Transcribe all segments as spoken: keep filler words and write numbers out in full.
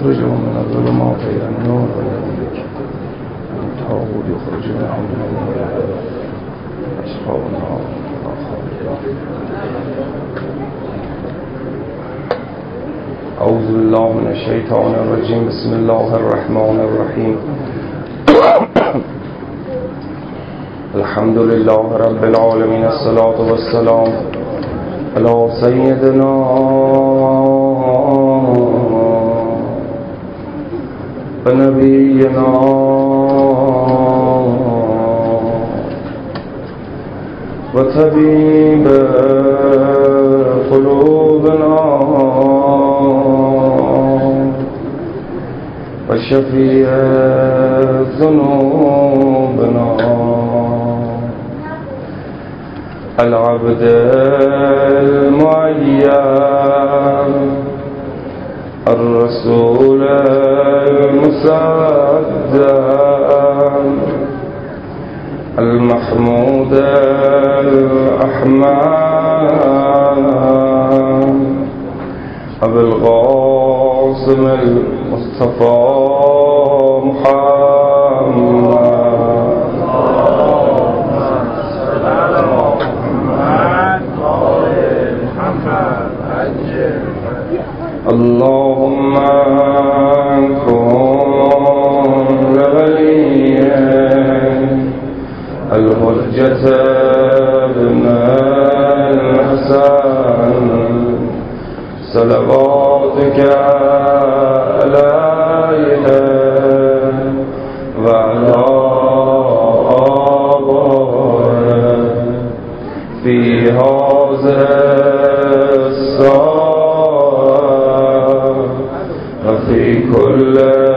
تخرجهم من الظلمات إلى النور والذي بك الطاغوت يخرجونهم من النور أصحاب النار. أعوذ بالله من الشيطان الرجيم. بسم الله الرحمن الرحيم. الحمد لله رب العالمين. الصلاة والسلام على سيدنا ونبينا وطبيب قلوبنا وشفيع ذنوبنا العبد المعين الرسول المصدق المحمود الأحمد أبو القاسم المصطفى محمد. اللهم كن لوليا الحجة ابن الحسن صلواتك عليه وعلى آبائه في هذا الساعة وفي كل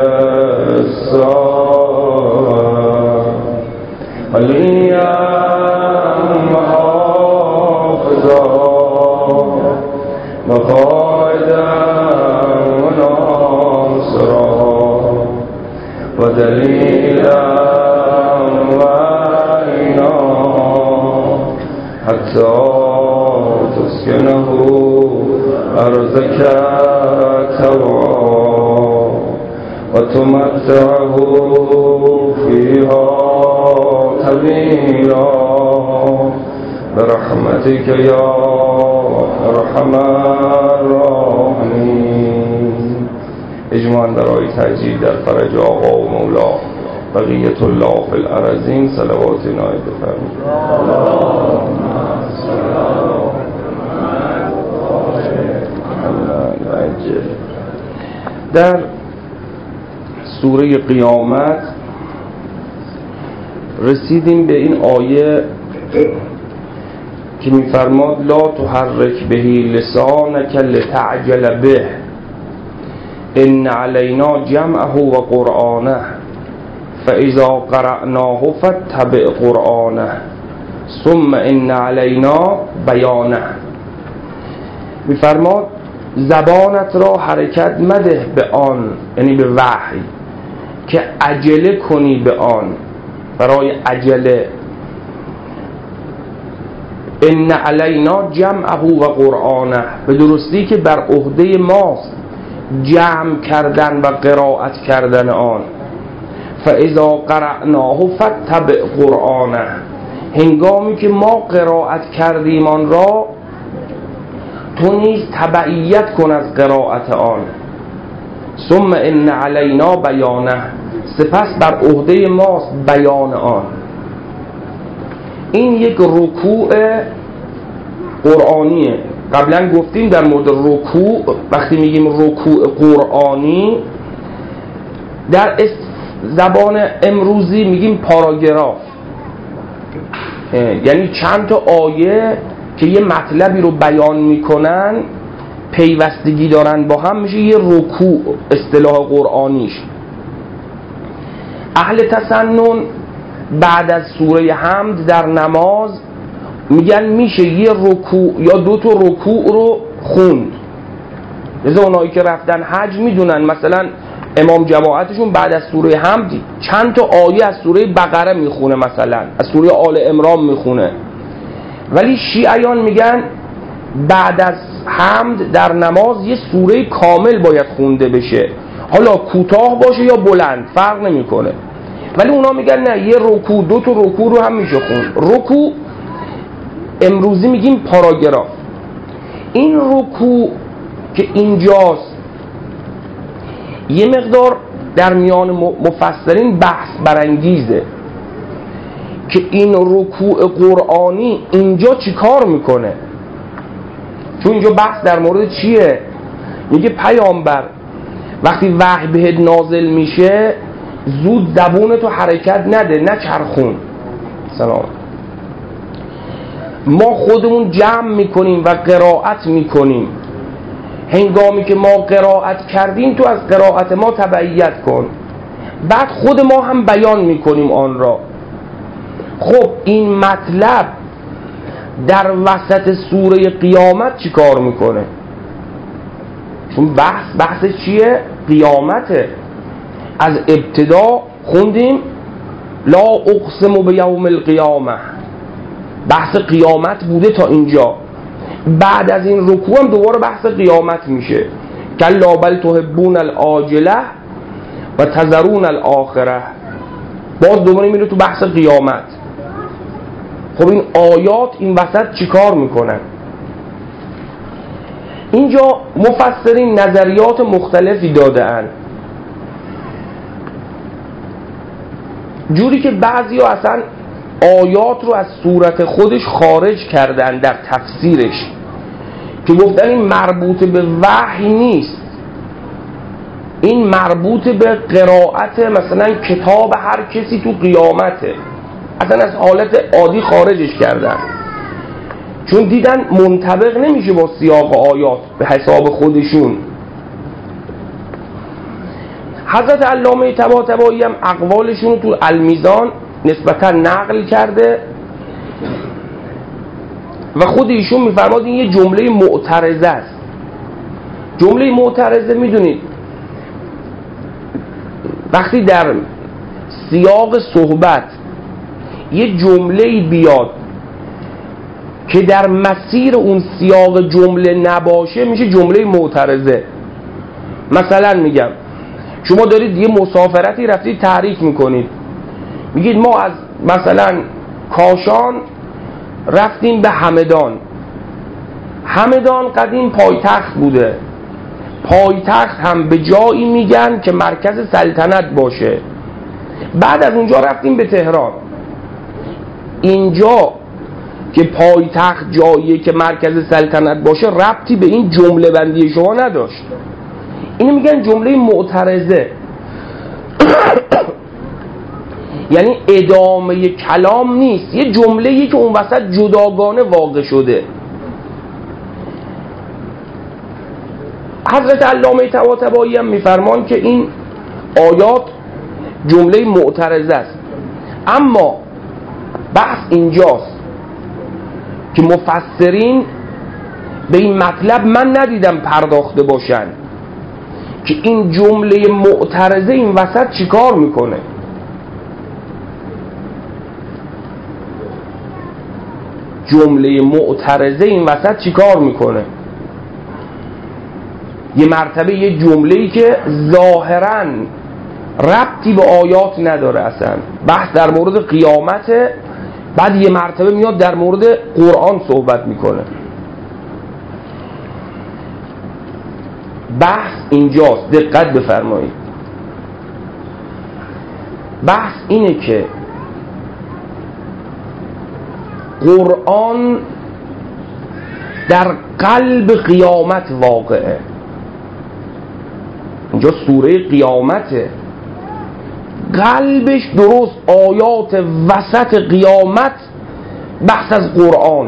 الساعة وليا محافظا وقائدا وناصرا ودليلا وعينا حتى تسكنه أرضك ترعى وتمتعه فيها طويلا برحمتك يا ارحم الراحمین. اجماعاً برای تأکید در فرج آقا و مولا بقیت الله فی الارضین صلوات نایب بفرمایید. در سوره قیامت رسیدیم به این آیه که می‌فرماد لا تحرک بهی لسانک لتعجل به ان علینا جمعه و قرآنه فاذا قرأناه فاتبع قرآنه ثم ان علینا بیانه. می‌فرماد زبانت را حرکت مده به آن، یعنی به وحی، که عجله کنی به آن، برای عجله. ان علینا جمعه و قرآنه، به درستی که بر عهده ماست جمع کردن و قرائت کردن آن. فاذا قرأناه فاتبع قرآنه، هنگامی که ما قرائت کردیم آن را تو نیز تبعیت کن از قرائت آن. ثم ان علینا بیانه، سپس بر عهده ماست بیان آن. این یک رکوع قرآنیه. قبلا گفتیم در مورد رکوع، وقتی میگیم رکوع قرآنی در زبان امروزی میگیم پاراگراف، یعنی چند تا آیه که یه مطلبی رو بیان میکنن، پیوستگی دارن با هم، میشه یه رکوع اصطلاح قرآنیش. اهل تسنن بعد از سوره حمد در نماز میگن میشه یه رکوع یا دو تا رکوع رو خوند. لذا اونایی که رفتن حج میدونن مثلا امام جماعتشون بعد از سوره حمد چند تا آیه از سوره بقره میخونه، مثلا از سوره آل عمران میخونه. ولی شیعیان میگن بعد از حمد در نماز یه سوره کامل باید خونده بشه. حالا کوتاه باشه یا بلند فرق نمیکنه، ولی اونا میگن نه، یه رکوع دو تا رکوع رو هم میشه خون. رکوع امروزی میگیم پاراگراف. این رکوع که اینجاست یه مقدار در میان مفسرین بحث برانگیزه که این رکوع قرآنی اینجا چی کار میکنه، چون اینجا بحث در مورد چیه؟ میگه پیامبر وقتی وحی بهت نازل میشه زود زبونتو حرکت نده، نه چرخون. سلام. ما خودمون جمع میکنیم و قرائت میکنیم، هنگامی که ما قرائت کردیم تو از قرائت ما تبعیت کن، بعد خود ما هم بیان میکنیم آن را. خب این مطلب در وسط سوره قیامت چی کار میکنه؟ چون بحث بحث چیه؟ قیامته. از ابتدا خوندیم لا اقسم بیوم القیامه، بحث قیامت بوده تا اینجا. بعد از این رکوع هم دوباره بحث قیامت میشه، کلا بل تحبون العاجله و تذرون الاخره، باز دوباره میره تو بحث قیامت. خب این آیات این وسط چیکار میکنن؟ اینجا مفسرین نظریات مختلفی داده‌اند، جوری که بعضی ها اصلا آیات رو از صورت خودش خارج کردن در تفسیرش، که گفتن این مربوط به وحی نیست، این مربوط به قرائت مثلا کتاب هر کسی تو قیامته، اصلا از حالت عادی خارجش کردن، چون دیدن منطبق نمیشه با سیاق آیات به حساب خودشون. حضرت علامه طباطبایی هم اقوالشون رو تو المیزان نسبتا نقل کرده و خود ایشون میفرماد این یه جمله معترضه است. جمله معترضه میدونید وقتی در سیاق صحبت یه جمله بیاد که در مسیر اون سیاق جمله نباشه میشه جمله معترضه. مثلا میگم شما دارید یه مسافرتی رفتید تحریک میکنید، میگید ما از مثلا کاشان رفتیم به همدان. همدان قدیم پایتخت بوده، پایتخت هم به جایی میگن که مرکز سلطنت باشه. بعد از اونجا رفتیم به تهران. اینجا که پایتخت جاییه که مرکز سلطنت باشه ربطی به این جمله بندی شما نداشت. اینو میگن جمله معترضه. یعنی ادامه کلام نیست، یه جمله‌ای که اون وسط جداگانه واقع شده. حضرت علامه طباطبایی هم میفرمان که این آیات جمله معترضه است. اما بحث اینجاست که مفسرین به این مطلب من ندیدم پرداخته باشن که این جمله معترضه این وسط چیکار میکنه. جمله معترضه این وسط چیکار میکنه؟ یه مرتبه یه جمله‌ای که ظاهراً ربطی به آیات نداره، اصلا بحث در مورد قیامته، بعد یه مرتبه میاد در مورد قرآن صحبت میکنه. بحث اینجاست، دقت بفرمایید. بحث اینه که قرآن در قلب قیامت واقعه. اینجا سوره قیامته، قلبش درست آیات وسط قیامت بحث از قرآنه.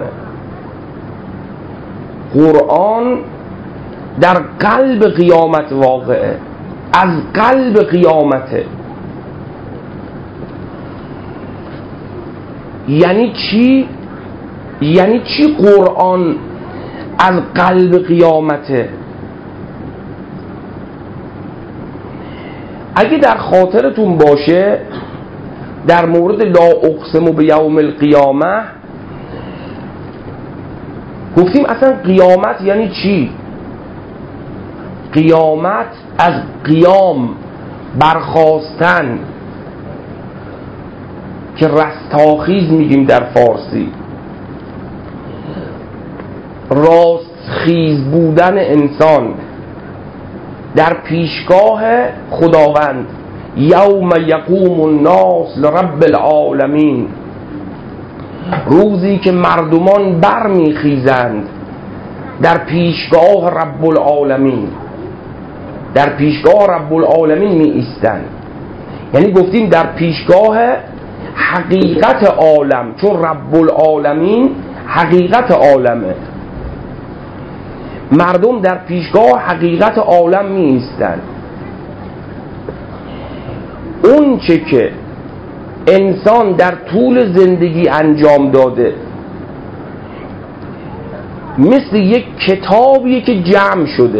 قرآن در قلب قیامت واقعه، از قلب قیامته. یعنی چی؟ یعنی چی قرآن از قلب قیامته؟ اگه در خاطرتون باشه در مورد لا اقسم بیوم القیامه گفتیم اصلا قیامت یعنی چی؟ قیامت از قیام برخاستن که رستاخیز میگیم در فارسی، راستخیز بودن انسان در پیشگاه خداوند. یوم یقوم الناس لرب العالمین، روزی که مردمان برمیخیزند در پیشگاه رب العالمین، در پیشگاه رب العالمین می ایستند. یعنی گفتیم در پیشگاه حقیقت عالم، چون رب العالمین حقیقت عالمه. مردم در پیشگاه حقیقت عالم می ایستند. اون چه که انسان در طول زندگی انجام داده مثل یک کتابیه که جمع شده.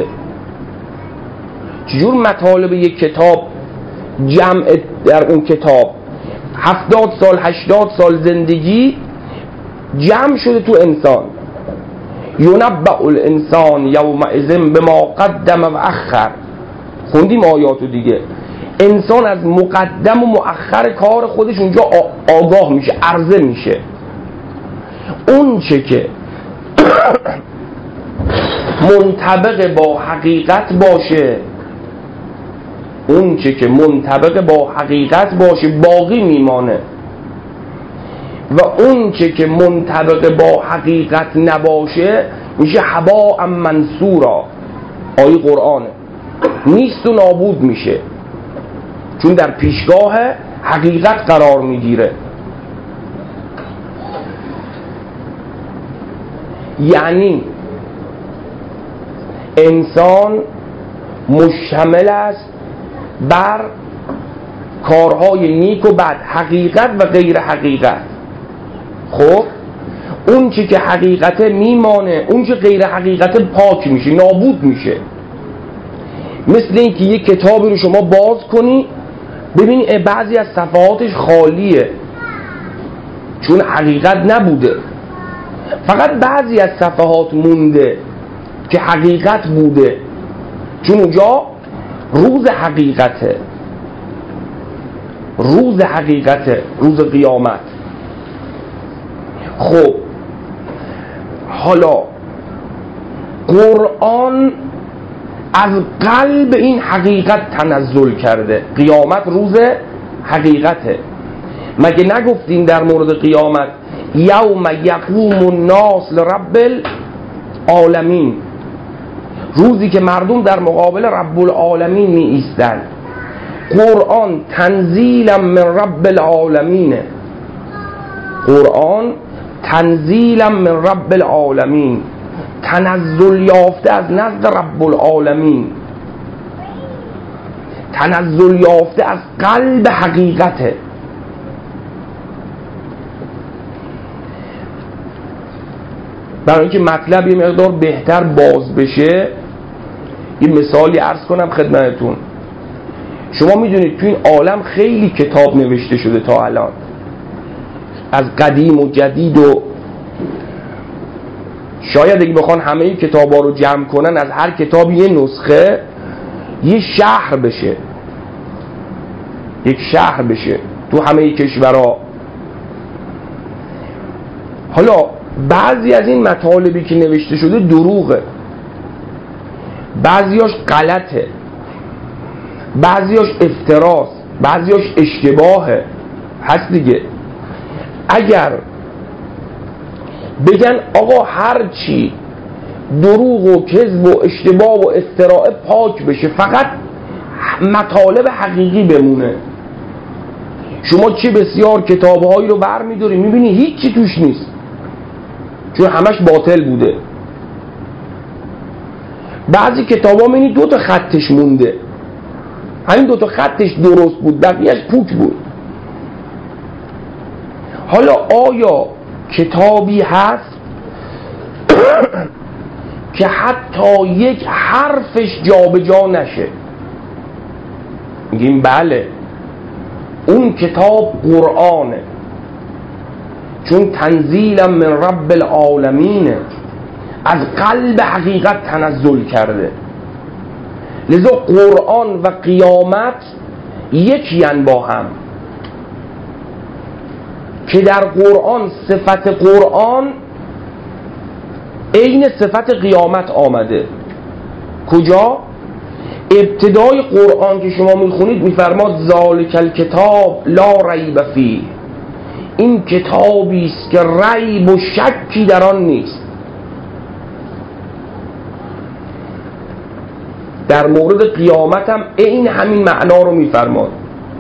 چجور مطالب یک کتاب جمع در اون کتاب هفتاد سال هشتاد سال زندگی جمع شده تو انسان. ینبأ الانسان یومئذ بما قدم و اخر، خوندیم آیاتو دیگه. انسان از مقدم و مؤخر کار خودش اونجا آگاه میشه، عرضه میشه. اون چه که منطبق با حقیقت باشه، اون چه که منطبق با حقیقت باشه باقی میمانه، و اون چه که منطبق با حقیقت نباشه میشه هباء منثورا. آیه قرآنه، نیست و نابود میشه، چون در پیشگاه حقیقت قرار میگیره. یعنی انسان مشتمل است بر کارهای نیک و بد، حقیقت و غیر حقیقت. خب اون چی که حقیقته میمانه، اون چی غیر حقیقته پاک میشه، نابود میشه. مثل این که یک کتابی رو شما باز کنی ببینی بعضی از صفحاتش خالیه چون حقیقت نبوده، فقط بعضی از صفحات مونده که حقیقت بوده، چون اونجا روز حقیقته، روز حقیقته، روز قیامت. خب حالا قرآن از قلب این حقیقت تنزل کرده. قیامت روز حقیقته. مگه نگفتیم در مورد قیامت یوم یقوم الناس لرب العالمین، روزی که مردم در مقابل رب العالمین می ایستند. قرآن تنزیلا من رب العالمین، قرآن تنزیلا من رب العالمین، تنزل یافته از نزد رب العالمین، تنزل یافته از قلب حقیقته. برای اینکه مطلب یه مقدار بهتر باز بشه یه مثالی عرض کنم خدمتتون. شما میدونید تو این عالم خیلی کتاب نوشته شده تا الان، از قدیم و جدید، و شاید اگه بخوان همه کتابا رو جمع کنن از هر کتاب یه نسخه یه شهر بشه، یک شهر بشه تو همه کشورها. حالا بعضی از این مطالبی که نوشته شده دروغه، بعضیاش غلطه، بعضیاش افتراست، بعضیاش اشتباهه، هست دیگه. اگر بگن آقا هر چی دروغ و کذب و اشتباه و افتراء پاک بشه، فقط مطالب حقیقی بمونه، شما چه بسیار کتابهایی رو برمی‌داری میبینی هیچی توش نیست چون همش باطل بوده. بعضی کتابا میبینی دو تا خطش مونده، همین دو تا خطش درست بود بقیه‌اش پوک بود. حالا آیا کتابی هست که حتی یک حرفش جابجا نشه؟ میگیم بله، اون کتاب قرآنه، چون تنزیلا من رب العالمینه، از قلب حقیقت تنزل کرده. لذا قرآن و قیامت یکی ان با هم، که در قرآن صفت قرآن عین صفت قیامت آمده. کجا؟ ابتدای قرآن که شما میخونید میفرماد ذالک الکتاب لا ریب فیه، این کتابی است که ریب و شکی در آن نیست. در مورد قیامت هم عین همین معنا رو میفرماد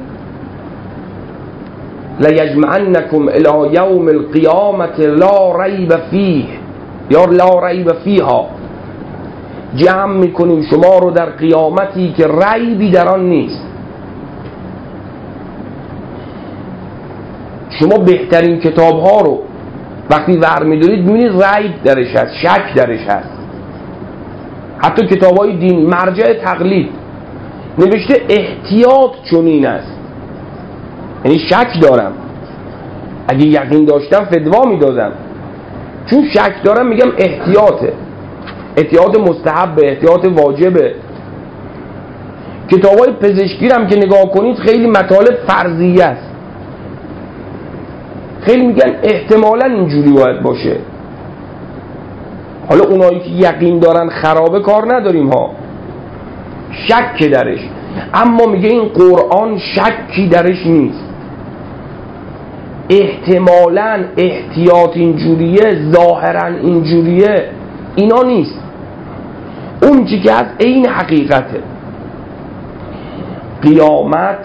لیجمعنکم الی یوم القیامت لا ریب فیه یا لا ریب فیها، جمع میکنیم شما رو در قیامتی که ریبی در آن نیست. شما بهترین کتاب ها رو وقتی ور میدارید میبینید ریب درش هست، شک درش هست. حتی کتاب های دین مرجع تقلید نوشته احتیاط چنین است، یعنی شک دارم، اگه یقین داشتم فتوا میدادم، چون شک دارم میگم احتیاطه، احتیاط مستحبه، احتیاط واجبه. کتاب های پزشکی هم که نگاه کنید خیلی مطالب فرضیه است، خیلی میگن احتمالاً اینجوری باید باشه. حالا اونایی که یقین دارن خرابه کار نداریم ها، شک درش، اما میگه این قرآن شکی درش نیست، احتمالاً احتیاط اینجوریه، ظاهراً اینجوریه، اینا نیست. اون چی که هست این حقیقته. قیامت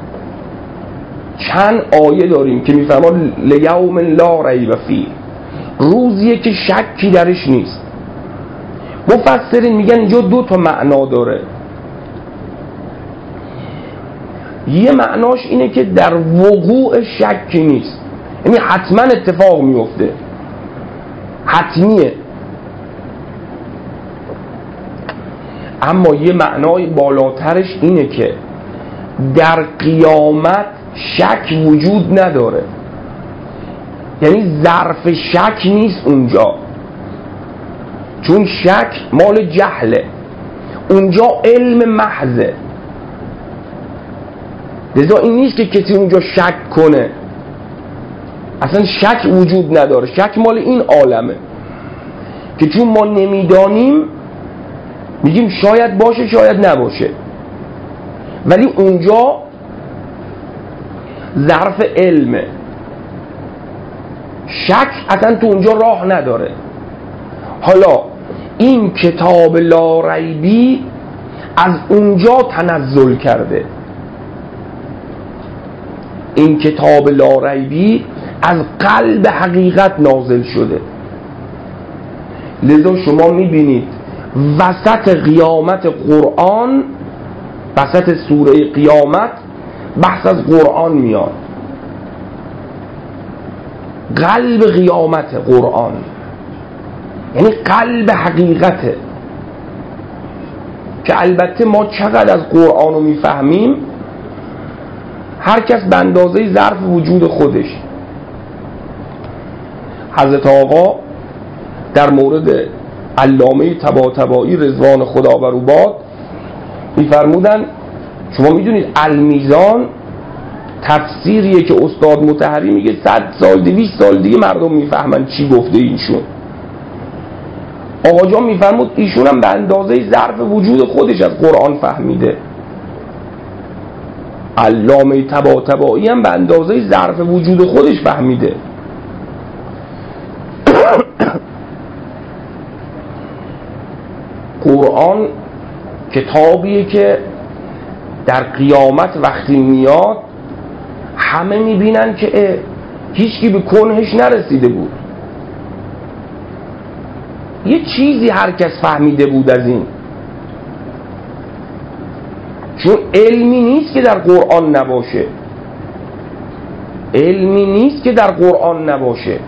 چند آیه داریم که میفرماد لیوم لا ریب فیه، روزیه که شکی درش نیست. مفسرین میگن اینجا دو تا معنا داره. یه معناش اینه که در وقوع شکی نیست، یعنی حتما اتفاق میفته، حتمیه. اما یه معنای بالاترش اینه که در قیامت شک وجود نداره، یعنی ظرف شک نیست اونجا، چون شک مال جهله، اونجا علم محضه. لذا این نیست که کسی اونجا شک کنه، اصلا شک وجود نداره، شک مال این عالمه که چون ما نمیدانیم میگیم شاید باشه شاید نباشه، ولی اونجا ظرف علمه، شک اصلا تو اونجا راه نداره. حالا این کتاب لا ریبی از اونجا تنزل کرده، این کتاب لا ریبی از قلب حقیقت نازل شده. لذا شما میبینید وسط قیامت قرآن، وسط سوره قیامت بحث از قرآن میاد، قلب قیامت قرآن، یعنی قلب حقیقته، که البته ما چقدر از قرآن رو میفهمیم هر کس به اندازه ظرف وجود خودش. حضرت آقا در مورد علامه طباطبایی رضوان خدا بر او باد میفرمودن شما میدونید المیزان تفسیریه که استاد مطهری میگه صد سال دویست سال دیگه مردم میفهمن چی گفته ایشون. آقا جان میفرمود ایشون هم به اندازه ظرف وجود خودش از قرآن فهمیده، علامه طباطبایی هم به اندازه ظرف وجود خودش فهمیده. قرآن کتابیه که در قیامت وقتی میاد همه میبینن که هیچکی به کنهش نرسیده بود، یه چیزی هر کس فهمیده بود از این، چون علمی نیست که در قرآن نباشه، علمی نیست که در قرآن نباشه.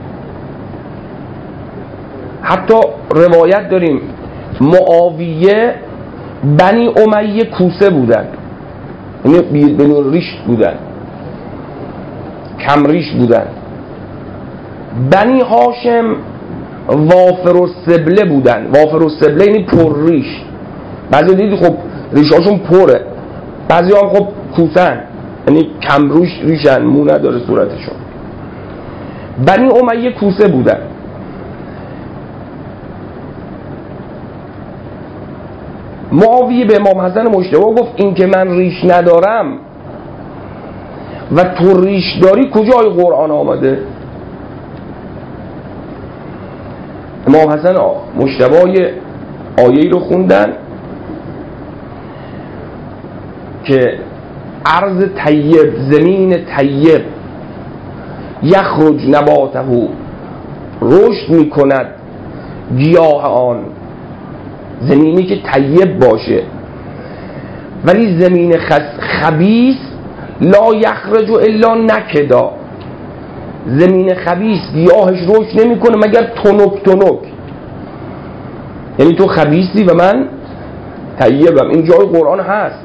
حتی روایت داریم معاویه بنی امیه کوسه بودن، یعنی بنو ریش بودن، کم ریش بودن. بنی هاشم وافر السبله بودن، وافر السبله یعنی پر ریش. بعضی دیدی خب ریشاشون پره، بعضی هم خب کوتن، یعنی کم روش ریشن، مو نداره صورتشون. بنی امیه کوسه بودن. معاویه به امام حسن مجتبی گفت این که من ریش ندارم و تو ریش داری کجای قرآن آمده؟ امام حسن مجتبی آیه‌ای رو خوندن که ارض طیب، زمین طیب، یخرج نباته، رشد میکند گیاه آن، زمینی که طیب باشه، ولی زمین خبیث لا یخرج الا نکدا، زمین خبیث گیاهش رشد نمیکنه مگر تنک تنک، یعنی تو خبیثی و من طیبم. این جای قرآن هست.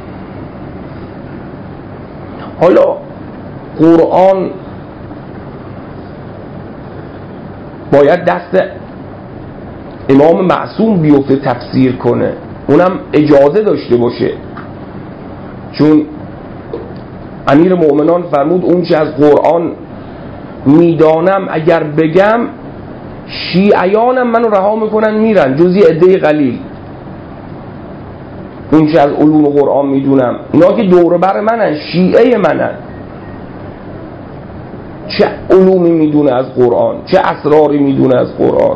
حالا قرآن باید دست امام معصوم بیفته تفسیر کنه، اونم اجازه داشته باشه، چون امیر مؤمنان فرمود اون چه از قرآن میدانم اگر بگم شیعیانم منو رها میکنن میرن جزی عده قلیل. اون چه از علوم قرآن میدونم، اینا که دور بر منن، شیعه منن، چه علومی میدونه از قرآن، چه اسراری میدونه از قرآن.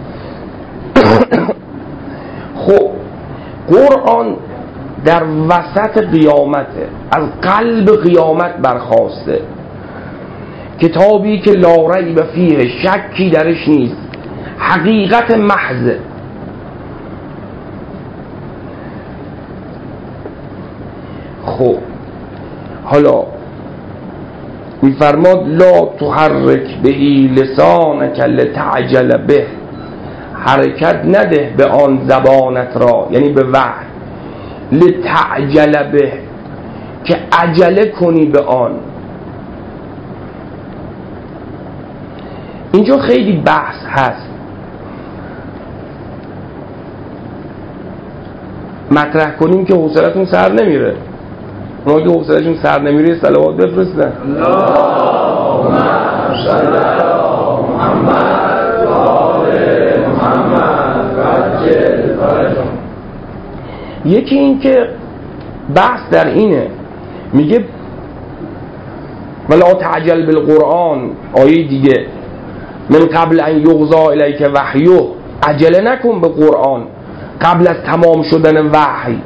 خب قرآن در وسط قیامته، از قلب قیامت برخاسته، کتابی که لا ریب فیه، شکی درش نیست، حقیقت محض. خب حالا میفرماد لا تحرک بهی لسانک لتعجل به، حرکت نده به آن زبانت را، یعنی به وحی، لتعجل به، که عجله کنی به آن. اینجا خیلی بحث هست، مطرح کنیم که حوصلتون سر نمیره. اونا که حوصلتون سر نمیره صلوات بفرستن. اللهم صل علی محمد و آل محمد و عجل فرجهم. یکی این که بحث در اینه، میگه ولا تعجل بالقرآن، آیه دیگه من قبل ان یغضا الیک وحیه، عجله نکن به قرآن قبل از تمام شدن وحی.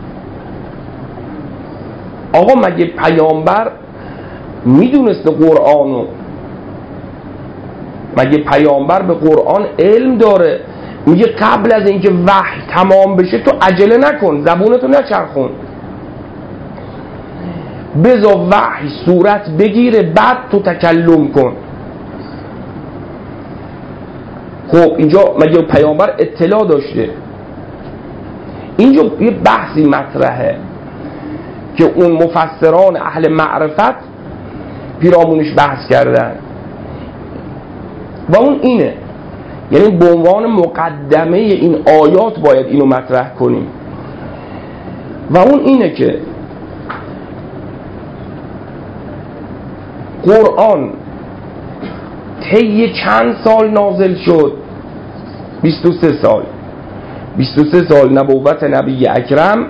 آقا مگه پیامبر میدونست قرآنو؟ مگه پیامبر به قرآن علم داره؟ میگه قبل از اینکه وحی تمام بشه تو عجله نکن، زبونتو نچرخون، بذار وحی صورت بگیره بعد تو تکلم کن. خب اینجا مگه پیامبر اطلاع داشته؟ اینجا یه بحثی مطرحه که اون مفسران اهل معرفت پیرامونش بحث کردن و اون اینه، یعنی به عنوان مقدمه این آیات باید اینو مطرح کنیم، و اون اینه که قرآن طی چند سال نازل شد؟ بیست و سه سال. بیست و سه سال نبوت نبی اکرم،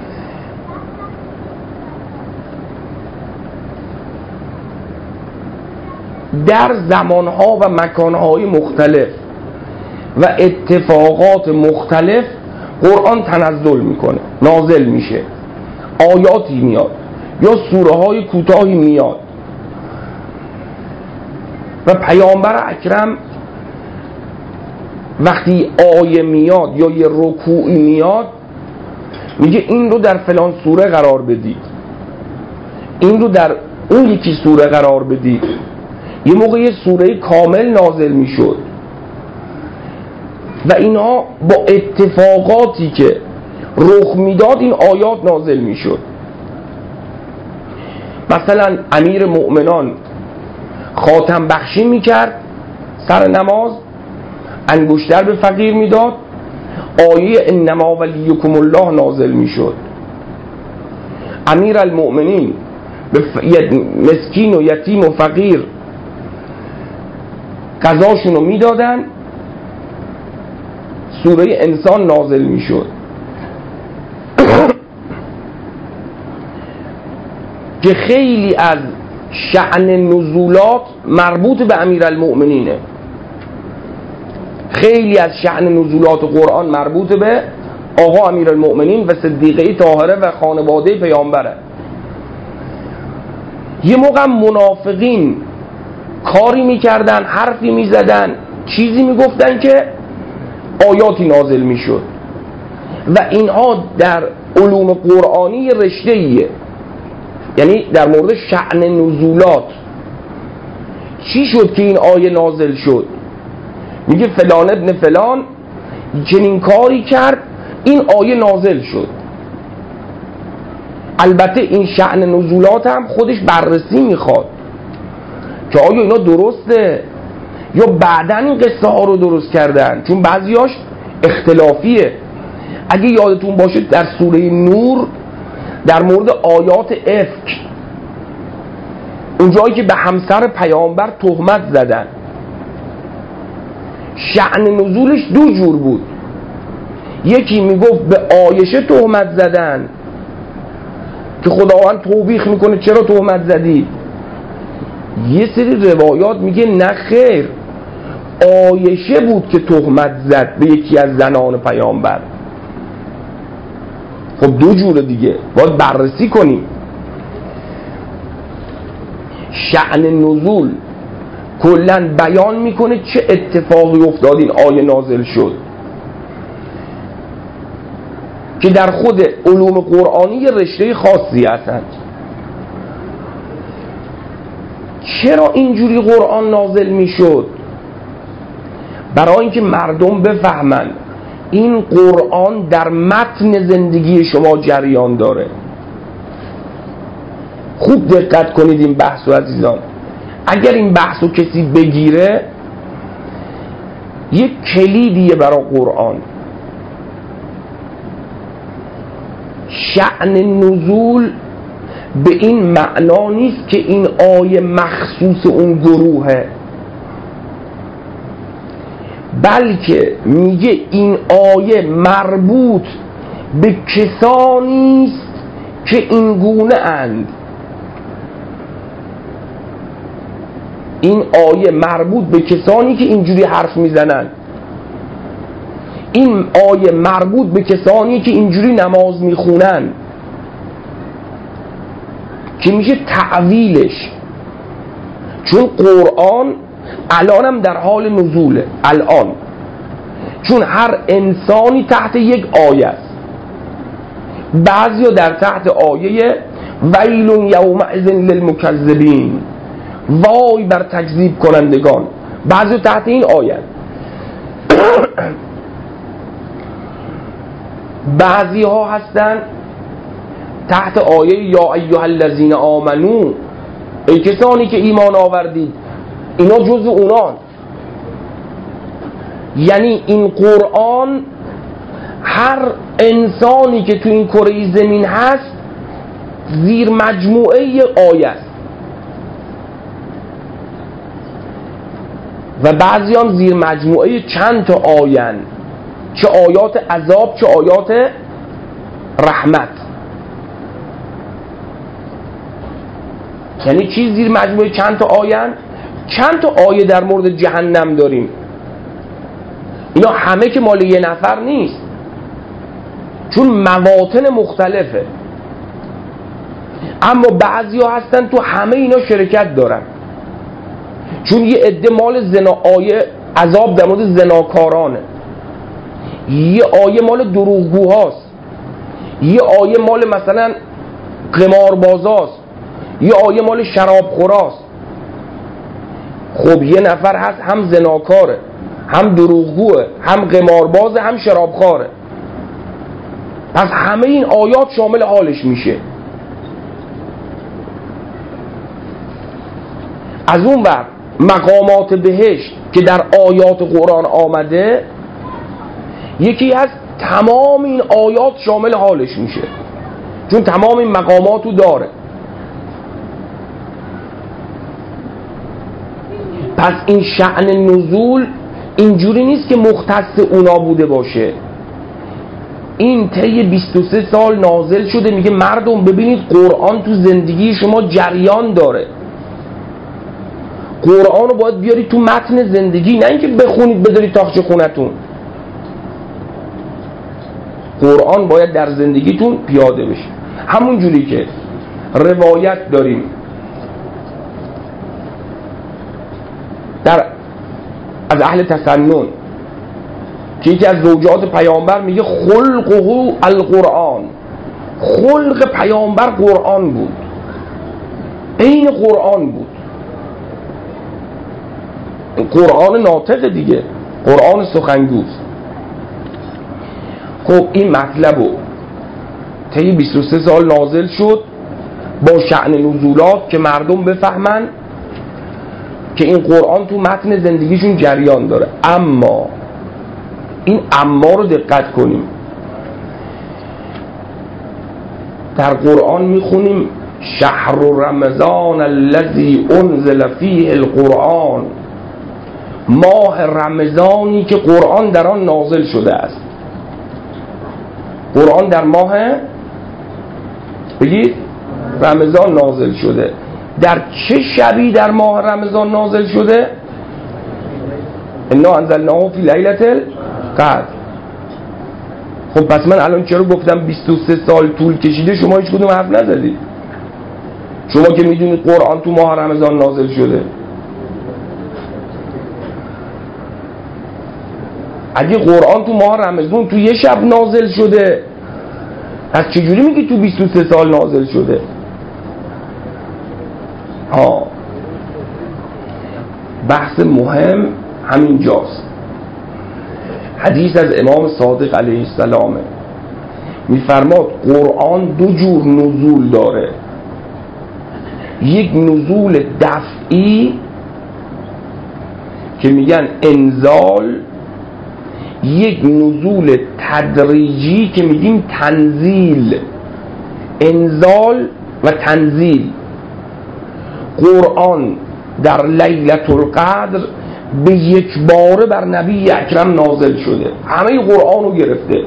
در زمانها و مکانهای مختلف و اتفاقات مختلف قرآن تنزل میکنه، نازل میشه، آیاتی میاد یا سوره های کوتاهی میاد و پیامبر اکرم وقتی آیه میاد یا یه رکوعی میاد میگه این رو در فلان سوره قرار بدید، این رو در اون یکی سوره قرار بدید. یه موقع یه سوره کامل نازل میشد و اینا با اتفاقاتی که رخ میداد این آیات نازل میشد. مثلا امیر مؤمنان خاتم بخشی میکرد سر نماز، انگشتر به فقیر میداد، آیه انما ولیکم الله نازل میشد. امیر المؤمنین به مسکین و یتیم و فقیر غذاشون رو میدادن، سوره انسان نازل میشد که خیلی از شأن نزولات مربوط به امیرالمؤمنینه. خیلی از شأن نزولات قرآن مربوط به آقا امیرالمؤمنین و صدیقه طاهره و خانواده پیامبره. یه موقع منافقین کاری میکردن، حرفی میزدن، چیزی میگفتن که آیاتی نازل میشد و اینها در علوم قرآنی رشته‌ایه، یعنی در مورد شأن نزولات. چی شد که این آیه نازل شد؟ میگه فلان ابن فلان چنین کاری کرد، این آیه نازل شد. البته این شأن نزولات هم خودش بررسی میخواد که آیا اینا درسته یا بعدن این قصه ها رو درست کردن، چون بعضیاش اختلافیه. اگه یادتون باشه در سوره نور در مورد آیات افک، اونجایی که به همسر پیامبر تهمت زدن، شأن نزولش دو جور بود. یکی میگفت به عایشه تهمت زدن که خداوند توبیخ میکنه چرا تهمت زدی. یه سری روایات میگه نه خیر، عایشه بود که تهمت زد به یکی از زنان پیامبر. خب دو جور دیگه باید بررسی کنیم. شأن نزول کلن بیان میکنه چه اتفاقی افتاد این آیه نازل شد، که در خود علوم قرآنی رشته خاصی هستند. چرا اینجوری قرآن نازل میشد؟ برای اینکه مردم بفهمند این قرآن در متن زندگی شما جریان داره. خوب دقت کنید این بحثو عزیزان. اگر این بحثو کسی بگیره یک کلیدیه برای قرآن. شأن نزول به این معنا نیست که این آیه مخصوص اون گروهه، بلکه میگه این آیه مربوط به کسانی است که این گونه اند. این آیه مربوط به کسانی که اینجوری حرف میزنن. این آیه مربوط به کسانی که اینجوری نماز میخونن، که میشه تعویلش. چون قرآن الانم در حال نزوله الان، چون هر انسانی تحت یک آیه است. بعضیا در تحت آیه ویل یومئذ للمکذبین، وای بر تکذیب کنندگان. بعضیا تحت این آیه. بعضی ها هستن تحت آیه یا ایها الذین آمنو، ای کسانی که ایمان آوردید. اینا جز اونان. یعنی این قرآن هر انسانی که تو این کره زمین هست زیر مجموعه آیه است و بعضی هم زیر مجموعه چند تا آیه، چه آیات عذاب چه آیات رحمت. یعنی چی زیر مجموعه چند تا آیه؟ چند تا آیه در مورد جهنم داریم. اینا همه که مال یه نفر نیست، چون مواطن مختلفه. اما بعضی ها هستن تو همه اینا شرکت دارن، چون یه عده مال زنا، آیه عذاب در مورد زناکارانه، یه آیه مال دروغگوهاست، یه آیه مال مثلا قماربازاست، یه آیه مال شرابخوراست. خب یه نفر هست هم زناکاره، هم دروغگوه، هم قماربازه، هم شرابخواره. پس همه این آیات شامل حالش میشه. از اون ور مقامات بهشت که در آیات قرآن آمده، یکی هست تمام این آیات شامل حالش میشه، چون تمام این مقاماتو داره. پس این شأن نزول اینجوری نیست که مختص اونا بوده باشه. این طی بیست و سه سال نازل شده، میگه مردم ببینید قرآن تو زندگی شما جریان داره. قرآن رو باید بیارید تو متن زندگی، نه اینکه بخونید بذارید تاخچه خونتون. قرآن باید در زندگیتون پیاده بشه. همون جوری که روایت داریم در از اهل تسنن که یکی از زوجات پیامبر میگه خلقه القرآن، خلق پیامبر قرآن بود، عین قرآن بود. قرآن ناطق دیگه، قرآن سخنگوست. خب این مطلب رو طی بیست و سه سال نازل شد با شأن نزولات که مردم بفهمن که این قرآن تو متن زندگیشون جریان داره. اما این اما رو دقت کنیم، در قرآن میخونیم شهر رمضان الذی انزل فیه القرآن، ماه رمضانی که قرآن در آن نازل شده است. قرآن در ماه بگید رمضان نازل شده. در چه شبی در ماه رمضان نازل شده؟ انا انزلناه فی لیلة القدر. خب پس من الان چرا گفتم بیست و سه سال طول کشیده شما هیچ کدوم حرف نزدید؟ شما که میدونید قرآن تو ماه رمضان نازل شده. اگه قرآن تو ماه رمضان تو یه شب نازل شده، از چجوری میگی تو بیست و سه سال نازل شده؟ ها، بحث مهم همین جاست. حدیث از امام صادق علیه السلام میفرماد قرآن دو جور نزول داره، یک نزول دفعی که میگن انزال، یک نزول تدریجی که میگیم تنزیل. انزال و تنزیل. قرآن در لیلة القدر به یک باره بر نبی اکرم نازل شده، همه قرآن رو گرفته.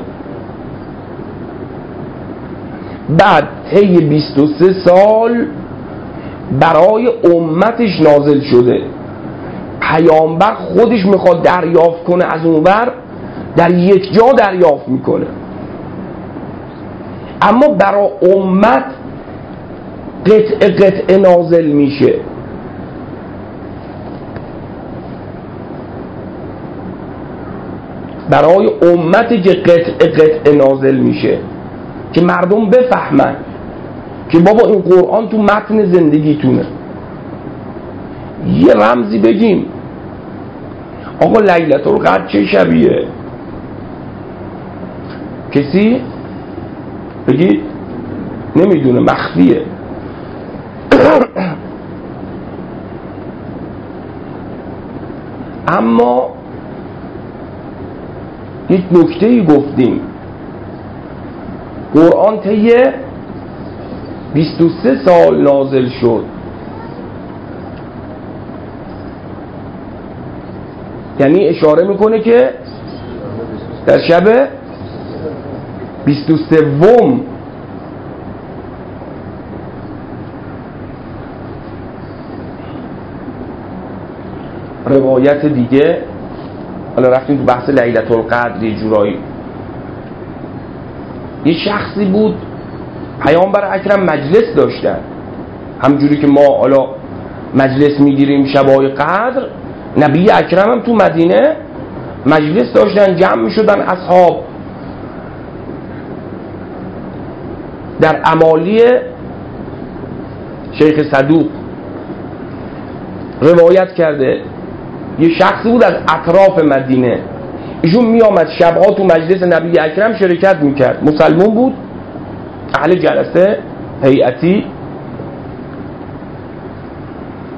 بعد طی بیست و سه سال برای امتش نازل شده. پیامبر خودش میخواد دریافت کنه از اونور، در یک جا دریافت میکنه، اما برای امت قطع قطع نازل میشه. برای امتی که قطع قطع نازل میشه که مردم بفهمن که بابا این قرآن تو متن زندگیتونه. یه رمزی بگیم آقا لیلة القدر چه شبیه؟ کسی بگید؟ نمیدونه، مخفیه. اما یک نکته‌ای گفتیم، قرآن طی بیست و سه سال نازل شد، یعنی اشاره میکنه که در شب بیست و سوم روایت دیگه، حالا رفتیم تو بحث لیلة القدر یه جورایی، یه شخصی بود پیامبر اکرم مجلس داشتن، همجوری که ما حالا مجلس میگیریم شبای قدر، نبی اکرم هم تو مدینه مجلس داشتن، جمع میشدن اصحاب. در امالی شیخ صدوق روایت کرده یه شخصی بود از اطراف مدینه، ایشون می آمد شبها تو مجلس نبی اکرم شرکت میکرد، مسلمون بود، اهل جلسه هیئتی.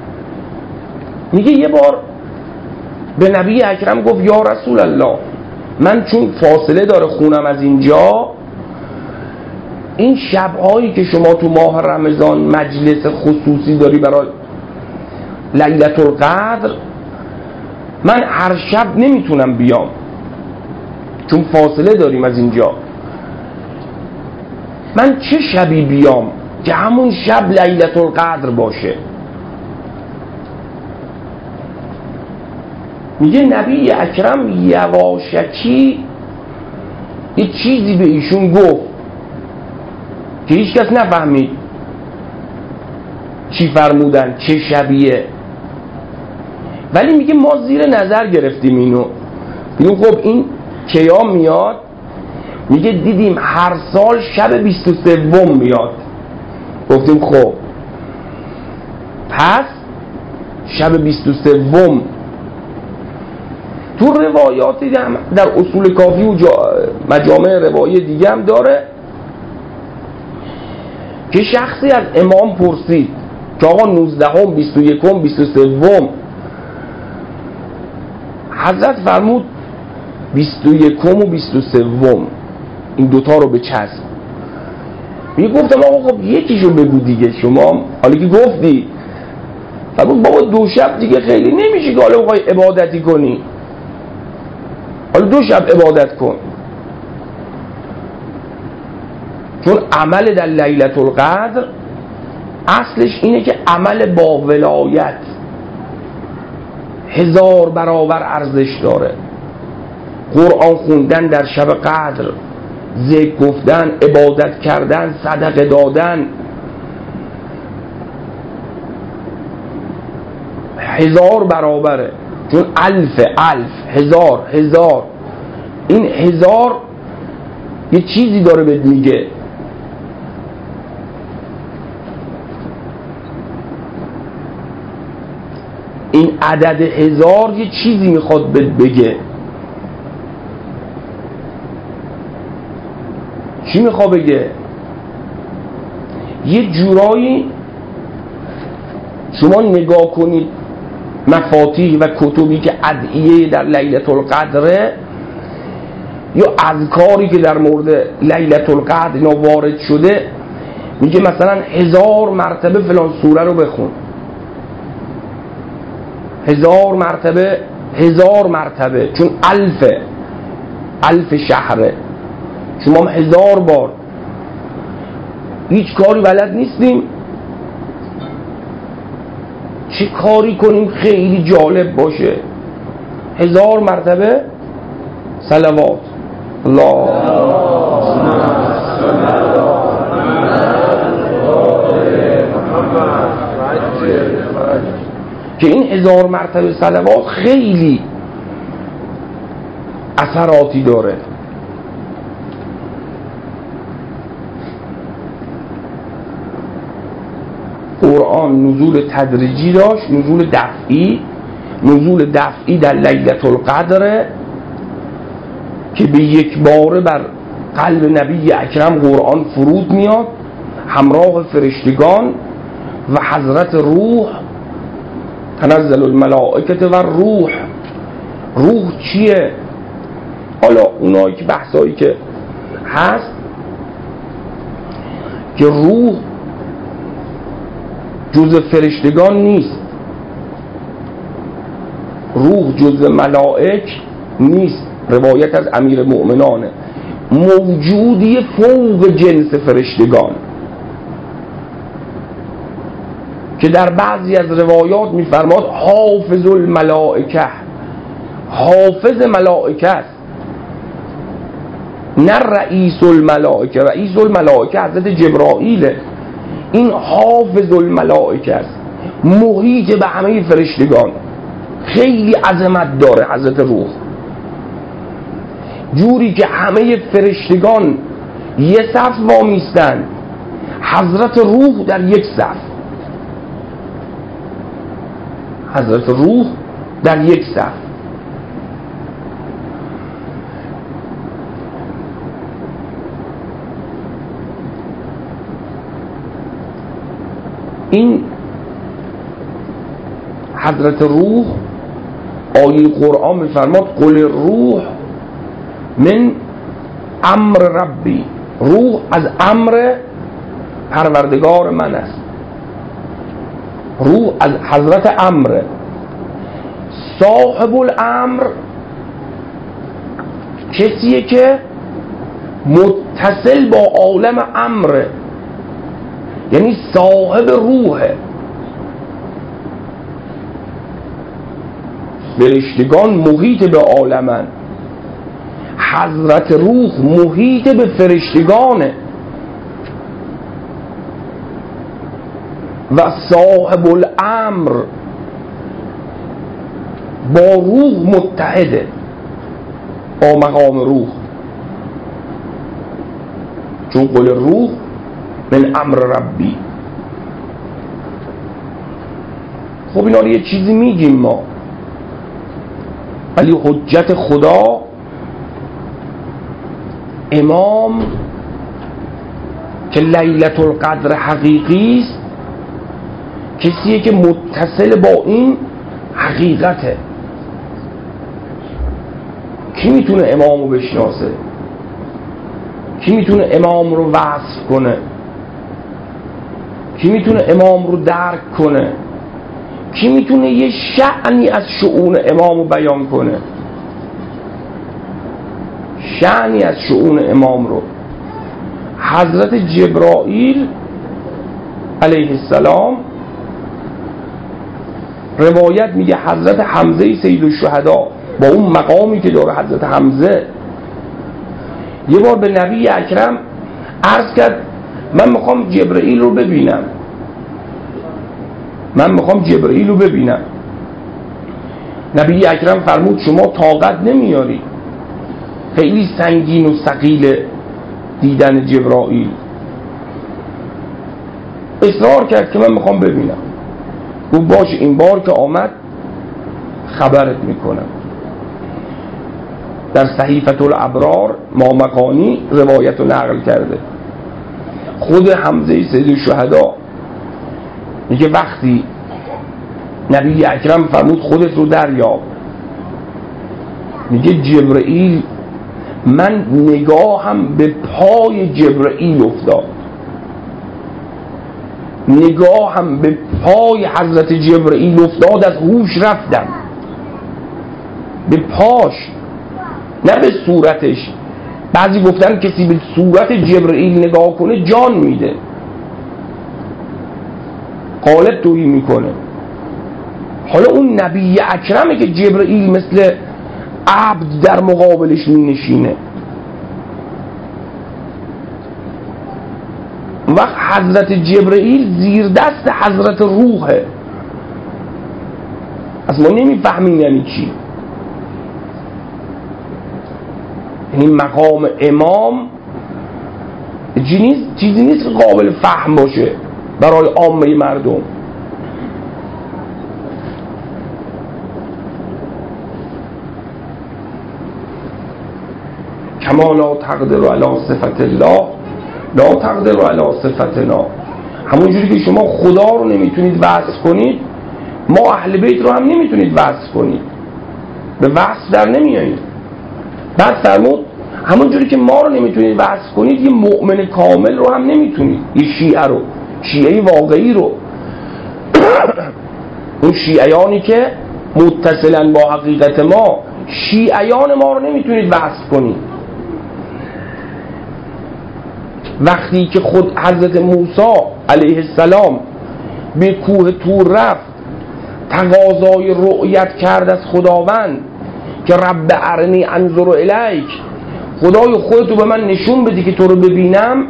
میگه یه بار به نبی اکرم گفت یا رسول الله من چون فاصله داره خونم از اینجا، این شبهایی که شما تو ماه رمضان مجلس خصوصی داری برای لیلة القدر، من هر شب نمیتونم بیام چون فاصله داریم از اینجا. من چه شبی بیام که همون شب لیلة القدر باشه؟ میگه نبی اکرم یواشکی یه چیزی به ایشون گفت که هیچ کس نفهمید چی فرمودن، چه شبیه، ولی میگه ما زیر نظر گرفتیم اینو. میگه خب این کیا میاد؟ میگه دیدیم هر سال شب بیست و سوم میاد. گفتیم خب پس شب بیست و سوم تو روایاتی در اصول کافی و مجامع روایی دیگه هم داره که شخصی از امام پرسید که آقا نوزدهم، بیست و یکم، بیست و سوم، حضرت فرمود بیست و یکم و بیست و سوم این دوتا رو به چسب. میگه گفتم آقا خب یکیشو بگو دیگه، شما حالا که گفتی. فرمود بابا دو شب دیگه خیلی نمیشه که حالا بخوای عبادتی کنی، حالا دو شب عبادت کن. چون عمل در لیلة القدر اصلش اینه که عمل با ولایت هزار برابر ارزش داره. قرآن خوندن در شب قدر، ذکر گفتن، عبادت کردن، صدقه دادن، هزار برابره. چون الف الف هزار هزار، این هزار یه چیزی داره بهت میگه. این عدد هزار یه چیزی میخواد بهت بگه. چی میخواد بگه؟ یه جورایی شما نگاه کنید مفاتیح و کتبی که ادعیه در لیلة القدره یا اذکاری که در مورد لیلة القدر اینا وارد شده، میگه مثلا هزار مرتبه فلان سوره رو بخون، هزار مرتبه، هزار مرتبه، چون الف الف شهره، شما هم هزار بار. هیچ کاری بلد نیستیم، چه کاری کنیم خیلی جالب باشه؟ هزار مرتبه صلوات الله که این هزار مرتبه صلوات خیلی اثراتی داره. قرآن نزول تدریجی داشت، نزول دفعی. نزول دفعی در لیلة القدر که به یک باره بر قلب نبی اکرم قرآن فرود میاد همراه فرشتگان و حضرت روح. تنزل الملائکه و روح. روح چیه؟ حالا اونایی که بحثایی که هست که روح جز فرشتگان نیست، روح جز ملائک نیست. روایت از امیر مؤمنانه، موجودی فوق جنس فرشتگان که در بعضی از روایات میفرماد حافظ الملائکه، حافظ ملائکه است، نه رئیس الملائکه. رئیس الملائکه حضرت جبرائیله، این حافظ الملائکه است، محیط به همه فرشتگان، خیلی عظمت داره حضرت روح. جوری که همه فرشتگان یه صف وامیستن، حضرت روح در یک صف، حضرت روح در یک صف. این حضرت روح آیه قرآن میفرماد قل روح من امر ربی، روح از امر پروردگار من است. روح از حضرت امر. صاحب الامر کسیه که متصل با عالم امره، یعنی صاحب روحه. فرشتگان محیط به عالمن، حضرت روح محیط به فرشتگانه و صاحب الامر با روح متحده، با مقام روح، چون قول روح من امر ربی. خب اینا رو یه چیزی میگیم ما، ولی حجت خدا امام که لیلة القدر حقیقی است کسیه که متصل با این حقیقته. کی میتونه امام رو بشناسه؟ کی میتونه امام رو وصف کنه؟ کی میتونه امام رو درک کنه؟ کی میتونه یه شأنی از شؤون امام رو بیان کنه؟ شأنی از شؤون امام رو حضرت جبرائیل علیه السلام، روایت میگه حضرت حمزه سید الشهدا با اون مقامی که داره حضرت حمزه، یه بار به نبی اکرم عرض کرد من میخوام جبرائیل رو ببینم، من میخوام جبرائیل رو ببینم. نبی اکرم فرمود شما طاقت نمیاری، خیلی سنگین و ثقیل دیدن جبرائیل. اصرار کرد که من میخوام ببینم. گفت باش این بار که آمد خبرت میکنم. در صحیفة الابرار مامقانی روایت رو نقل کرده. خود حمزه سید الشهدا میگه وقتی نبی اکرم فرمود خودت رو دریاب، میگه جبرائیل، من نگاهم به پای جبرائیل افتاد، نگاهم به پای حضرت جبرائیل افتاد، از هوش رفتم. به پاش، نه به صورتش. بعضی گفتن کسی به صورت جبرائیل نگاه کنه جان میده، قالب تویی میکنه. حالا اون نبی اکرمه که جبرائیل مثل عبد در مقابلش نشینه. وقت حضرت جبرائیل زیر دست حضرت روحه. از ما نمیفهمیم یعنی چی. یعنی مقام امام چیزی نیست که قابل فهم باشه برای عامه مردم. کما لا تقدر علی صفت الله لا تقدر علی صفتنا. همون جوری که شما خدا رو نمیتونید وصف کنید، ما اهل بیت رو هم نمیتونید وصف کنید، به وصف در نمیایید. بعد فرمود همون جوری که ما رو نمیتونید وصف کنید، یه مؤمن کامل رو هم نمیتونید، یه شیعه رو، شیعه واقعی رو، اون شیعیانی که متصلن با حقیقت ما، شیعیان ما رو نمیتونید وصف کنید. وقتی که خود حضرت موسی علیه السلام به کوه طور رفت، تقاضای رؤیت کرد از خداوند که رب ارنی انظر الیک، خدای خودتو به من نشون بدی که تو رو ببینم.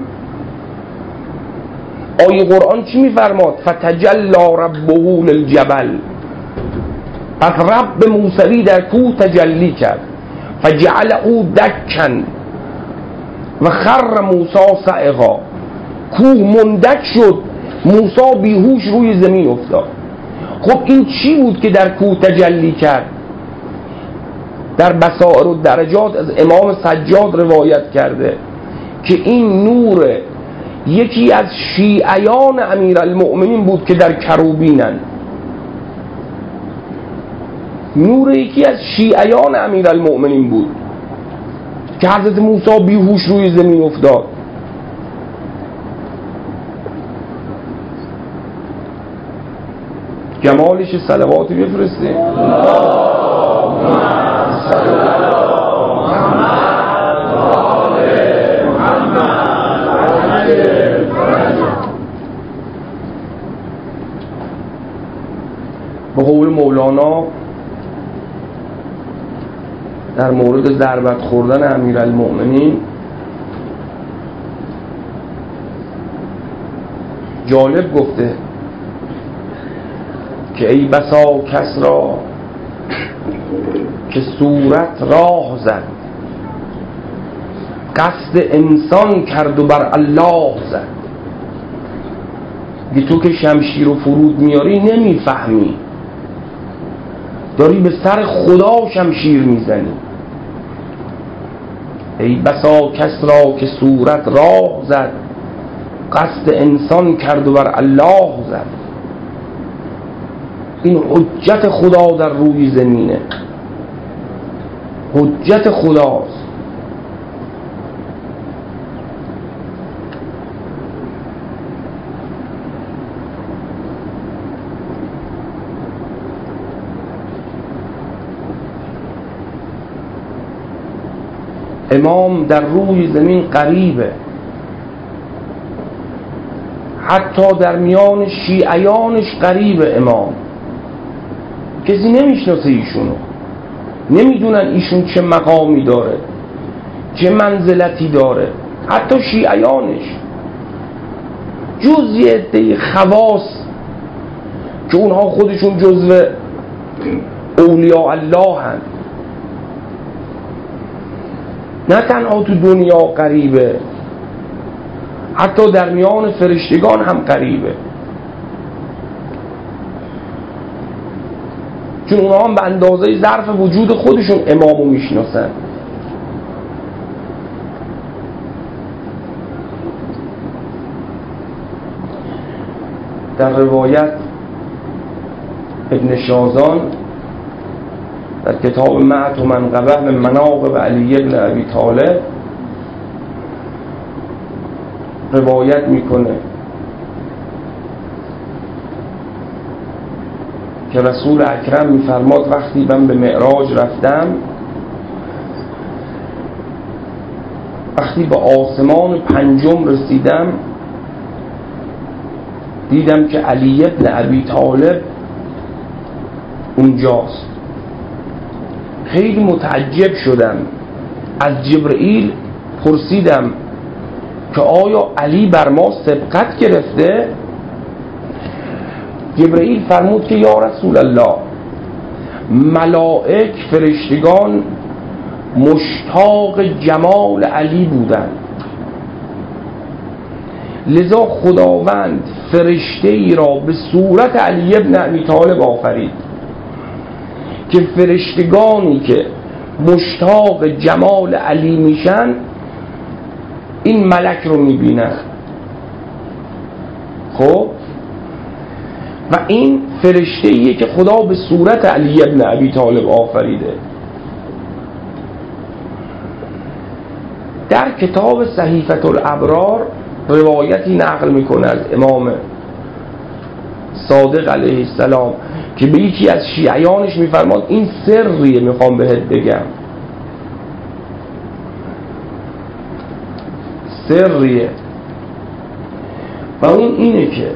آیه قرآن چی میفرماد؟ فتجلی ربه للجبل. پس رب موسوی در کوه تجلی کرد، فجعله دکا و خر موسی صعقا. کوه مندک شد، موسی بیهوش روی زمین افتاد. خب این چی بود که در کوه تجلی کرد؟ در بصائر و درجات از امام سجاد روایت کرده که این نور یکی از شیعیان امیرالمؤمنین بود که در کروبینن. نور یکی از شیعیان امیرالمؤمنین بود که حضرت موسی بیهوش روی زمین افتاد. جمالش صلواتی بفرستیم. به قول مولانا در مورد ضربت خوردن امیرالمؤمنین جالب گفته که ای بسا کس را که صورت راه زد، قصد انسان کرد و بر الله زد. گه تو که شمشیر و فرود میاری نمیفهمی، داری به سر خدا شمشیر میزنی. ای بسا کس را که صورت راه زد، قصد انسان کرد و بر الله زد. این حجت خدا در روی زمینه، حجت خداست. امام در روی زمین غریبه، حتی در میان شیعیانش غریبه. امام کسی نمیشناسه ایشونو، نمیدونن ایشون چه مقامی داره، چه منزلتی داره. حتی شیعیانش جز یه عده خواص که اونها خودشون جزو اولیاء الله هن. نه تنها تو دنیا غریبه، حتی در میان فرشتگان هم غریبه، چون اونها هم به اندازه ظرف وجود خودشون امامو میشناسن. در روایت ابن شازان در کتاب معت و منقبه من مناقب علی ابن ابی طالب روایت میکنه که رسول اکرم میفرماد وقتی من به معراج رفتم، وقتی به آسمان پنجم رسیدم دیدم که علی ابن ابی طالب اونجاست. خیلی متعجب شدم، از جبرئیل پرسیدم که آیا علی بر ما سبقت گرفته؟ جبرئیل فرمود که یا رسول الله، ملائک فرشتگان مشتاق جمال علی بودند، لذا خداوند فرشته ای را به صورت علی ابن ابی طالب آفرید که فرشتگانی که مشتاق جمال علی میشن این ملک رو میبینن. خب و این فرشته ایه که خدا به صورت علی ابن ابی طالب آفریده. در کتاب صحیفة الابرار روایتی نقل میکنه از امام صادق علیه السلام که به یکی از شیعیانش میفرماد این سریه میخوام بهت بگم، سریه، و اون اینه که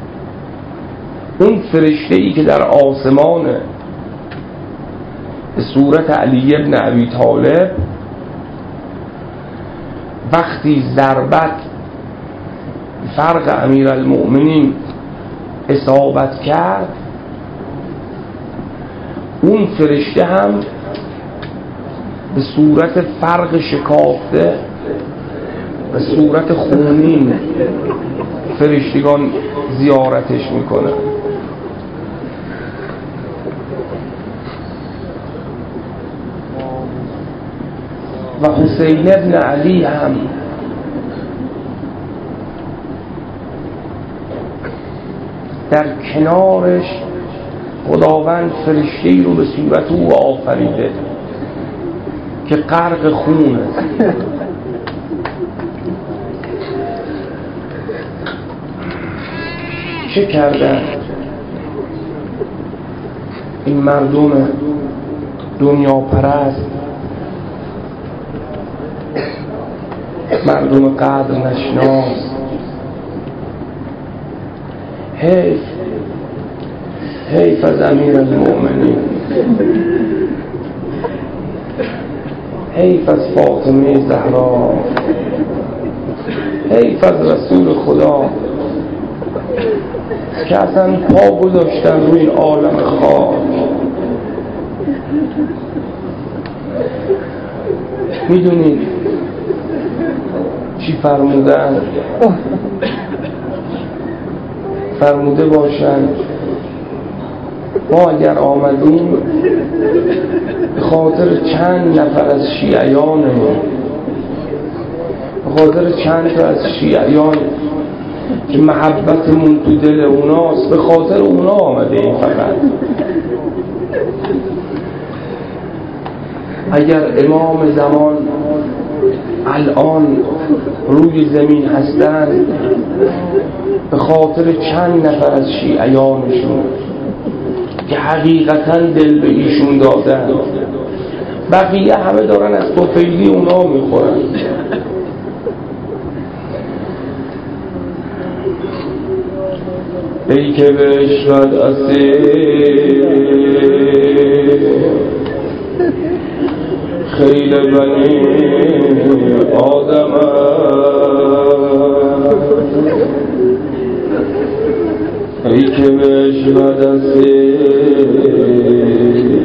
اون فرشته ای که در آسمان به صورت علی ابن ابی طالب وقتی ضربت فرق امیرالمؤمنین اصابت کرد، اون فرشته هم به صورت فرق شکافته، به صورت خونین فرشتگان زیارتش میکنه. و حسین ابن علی هم در کنارش خداوند فرشته‌ای رو به صورت او آفریده که غرق خونه. چه کردن این مردم دنیا پرست، مردم قدر نشناس؟ حیف حیف از امیر المؤمنین، حیف از فاطمه زهرا، حیف از رسول خدا که اصلا پا گذاشتن روی این عالم خاک. میدونید چی فرمودن؟ فرموده باشند ما اگر آمدیم به خاطر چند نفر از شیعیانمون، به خاطر چند تا از شیعیان که محبتمون تو دل اوناست، به خاطر اونا آمده این. فقط اگر امام زمان الان روی زمین هستن به خاطر چند نفر از شیعیانشون که حقیقتا دل به ایشون دادن، بقیه همه دارن از طفیلی اونا میخورن. ای که به عشقت اسیر خیل بنی آدم، ای که به عشقت اسیر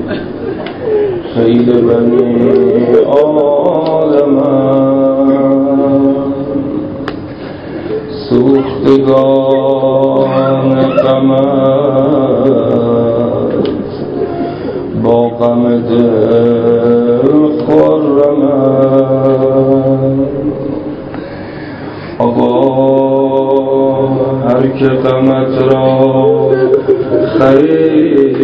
خیل بنی آدم، سوختگان غمت با غم دل خرمت. آقا هر که غمت را خرید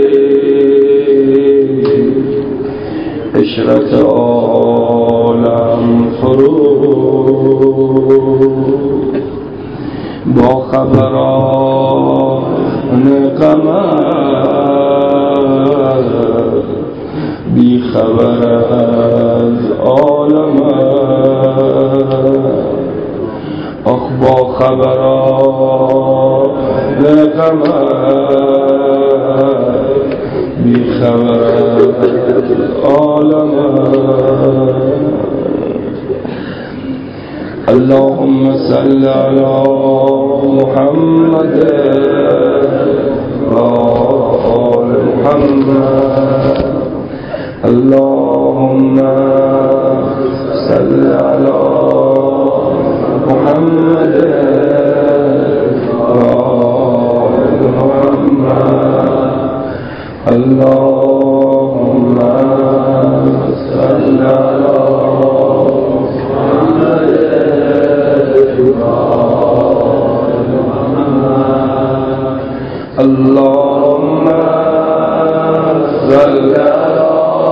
عشرت عالم فروخت، با خبران غمت بی خبر از عالمت. آخ با خبران غمت بی خبر از عالمت. اللهم صل على محمد وآل محمد. اللهم صل على محمد وآل محمد. اللهم صل على اللهم صل على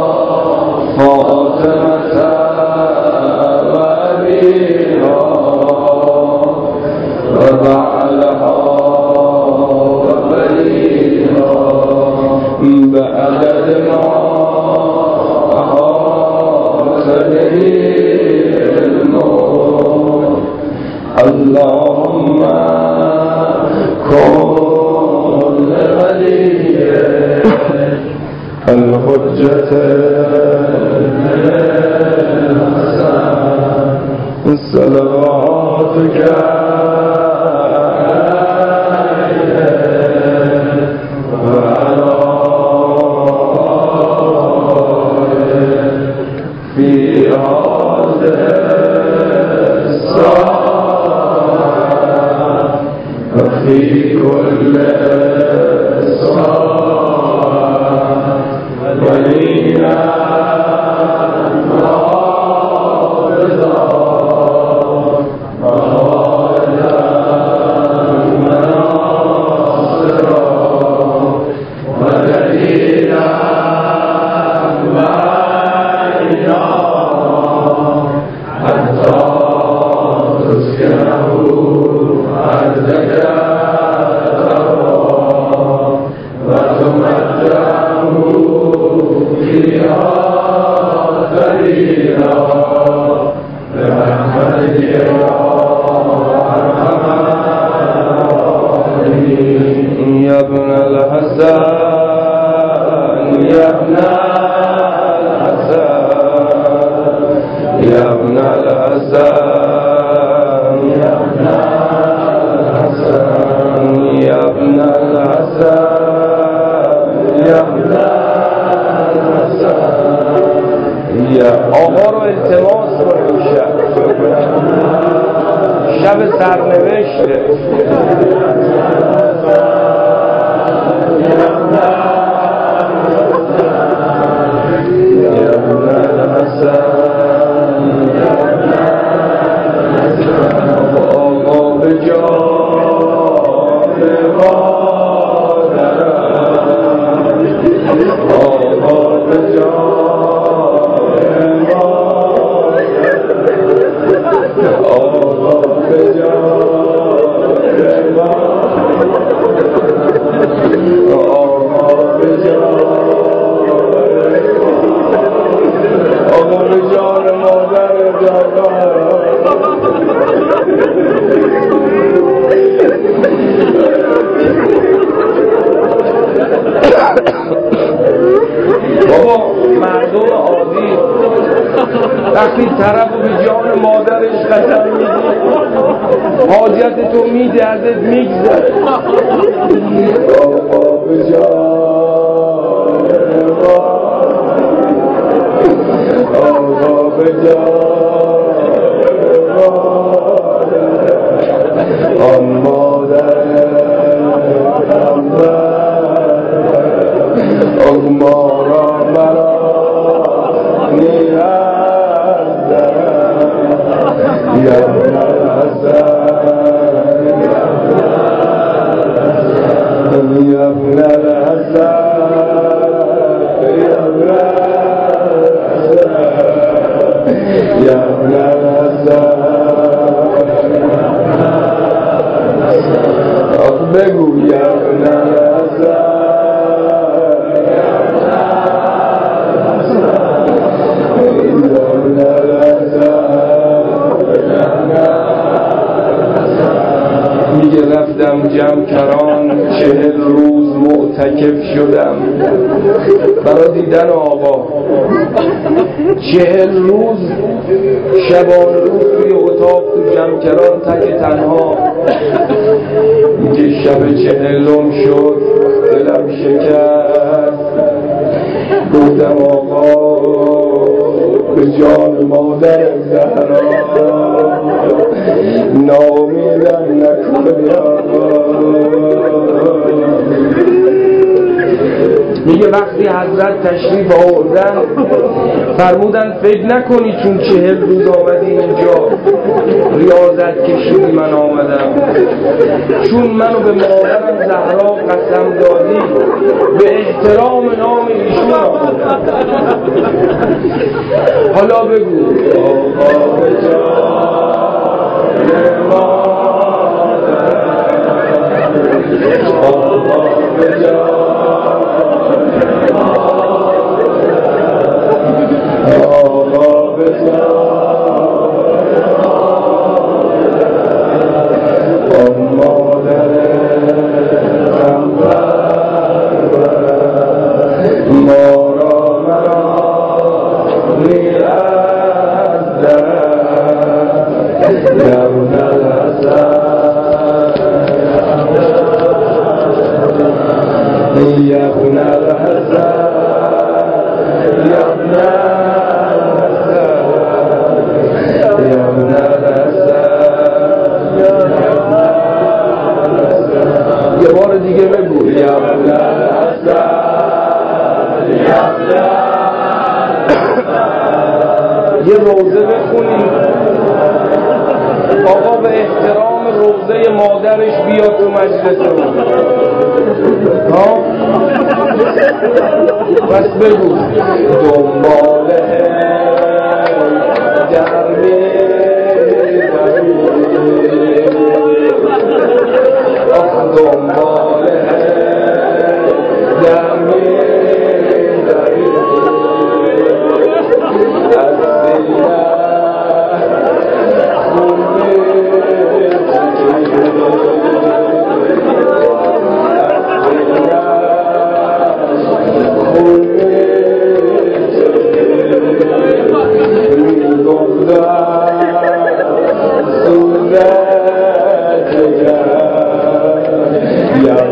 فاطمة وأبيها وبعلها وبنيها بعدد ما أحاط به علمك. اللهم كن الحجة الحسن صلواتك وعلى في هذا الساعة وفي كل ابن الحسن يا ابن الحسن يا ابن الحسن يا ابن الحسن يا ابن الحسن يا ابن الحسن یا آقا رو التماس کنیم شب شب سرنوشته بابا مردم عادی وقتی طرف رو به جان مادرش قسم میدی حاجت تو میده ازت میگذره بابا به جان آقا به جان آن مادر اغمارا مرا نیاز یا ابن الحسن یا ابن الحسن یا ابن الحسن بگو یا ابن الحسن میگه رفتم جمکران چهل روز معتکف شدم برای دیدن آقا چهل روز شبان روز توی اتاق تو جمکران تک تنها میگه شب چهلم شد دلم شکست گفتم آقا به جان مادر زهرا ناامیدم نکنی آقا میگه وقتی حضرت تشریف آوردن فرمودن فکر نکنی چون چهل روز آمدی اینجا ریاضت کشیدی من آمدم چون منو به مادرم زهرا قسم دادی به احترام نام ایشون آمدم حالا بگو آقا به جان مادر آقا به جان آقا به جان مادر ما را مرا نیاز یا ابن الحسن یا ابن الحسن یا ابن یه بار دیگه بگو یا ابن الحسن یا ابن الحسن یه روزه بخونی آقا به احترام روزه مادرش بیاد تو مجلس ها بس بگو دنباله گرمی آخ دنباله گرمی از سینه خونه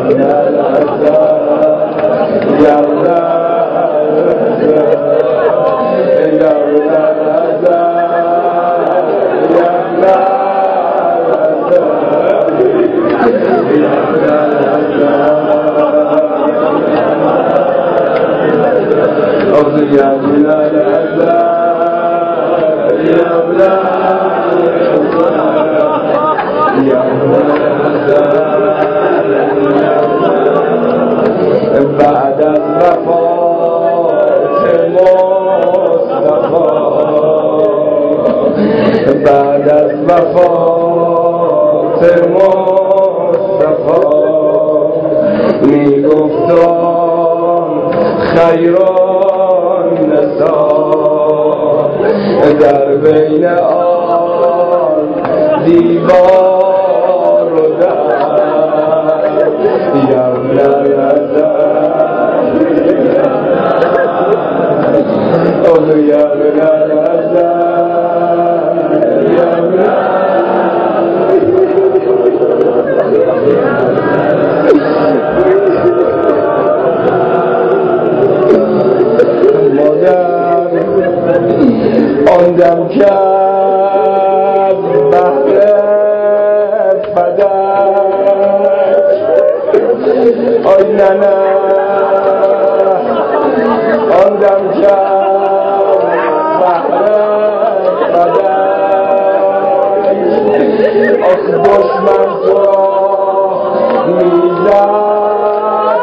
بعد از وفات مصطفی بعد از وفات مصطفی میگفتم خیران نسا در بین آن دیوار و در یمن اولو یمن مادر آن دم کرد بحر فدک آی ننه آن دم کرد بحر فدک آخ دشمن تو را میزد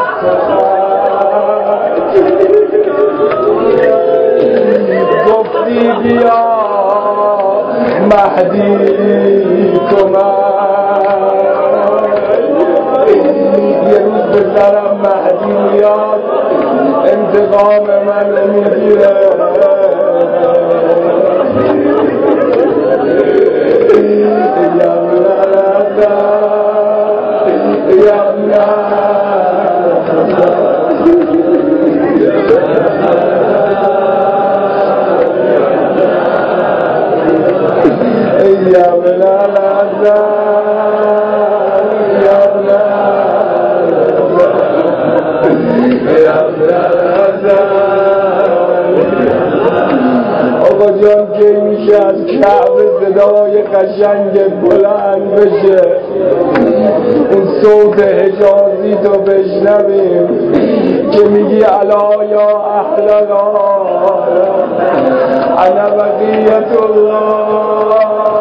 گفتی بیا مهدی تو من یه روز به سرم مهدی میاد انتقام من میگیره آقا جان که میشه از کعبه صدای قشنگ بلند بشه اون صوت حجازی تو بشنویم که میگی الا یا اهل الغار انا بقیت الله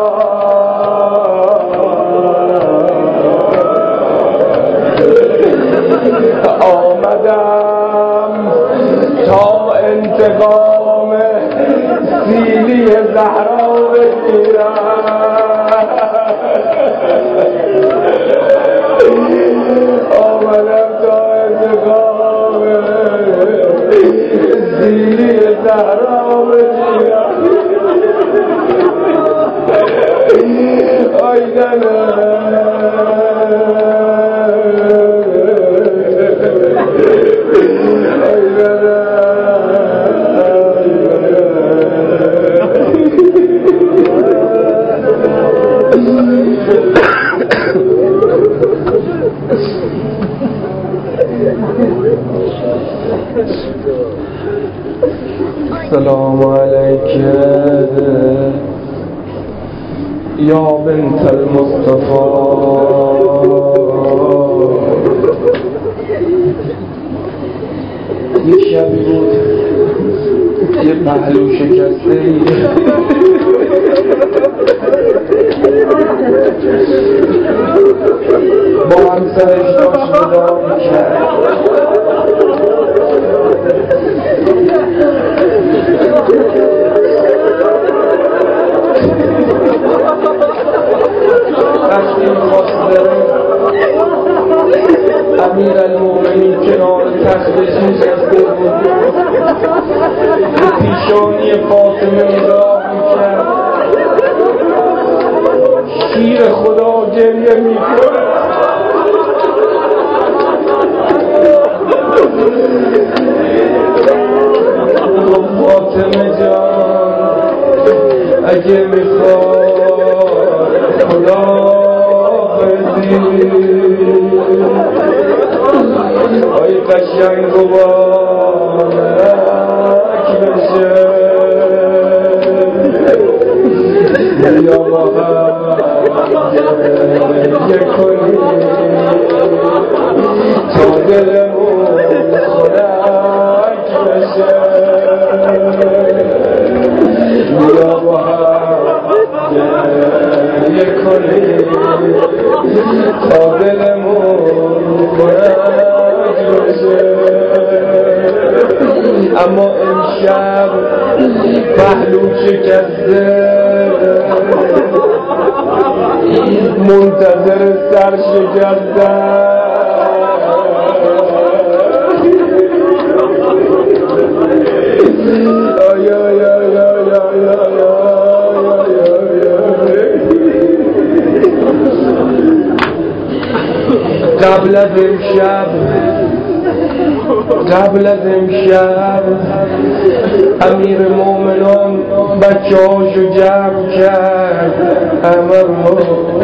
آمدم تا انتقام سیلی زهرا بگیرم آمدم تا انتقام سیلی زهرا بگیرم آی ننه السلام عليك يا بنت المصطفى یک شبی بود یه پهلو شکسته ای با همسرش داشت ودا میکرد وقتی میخواست بره امیر المومنین کنار تختش نشسته بود به پیشانی فاطمه نگاه میکرد شیر خدا گریه میکنه فاطمه جان اگه میخواد خدا بدی جنگ و بانک بشه یا با هم گریه کنیم تا دلمون خنک بشه یا با هم گریه کنیم تا دلمون خنک بشه. اما امشب پهلو شکسته منتظر سر شکستن آیا یا یا یا یا یا قبل از امشب قبل از امشب امیر مومنان بچه هاشو جمع کرد همه رو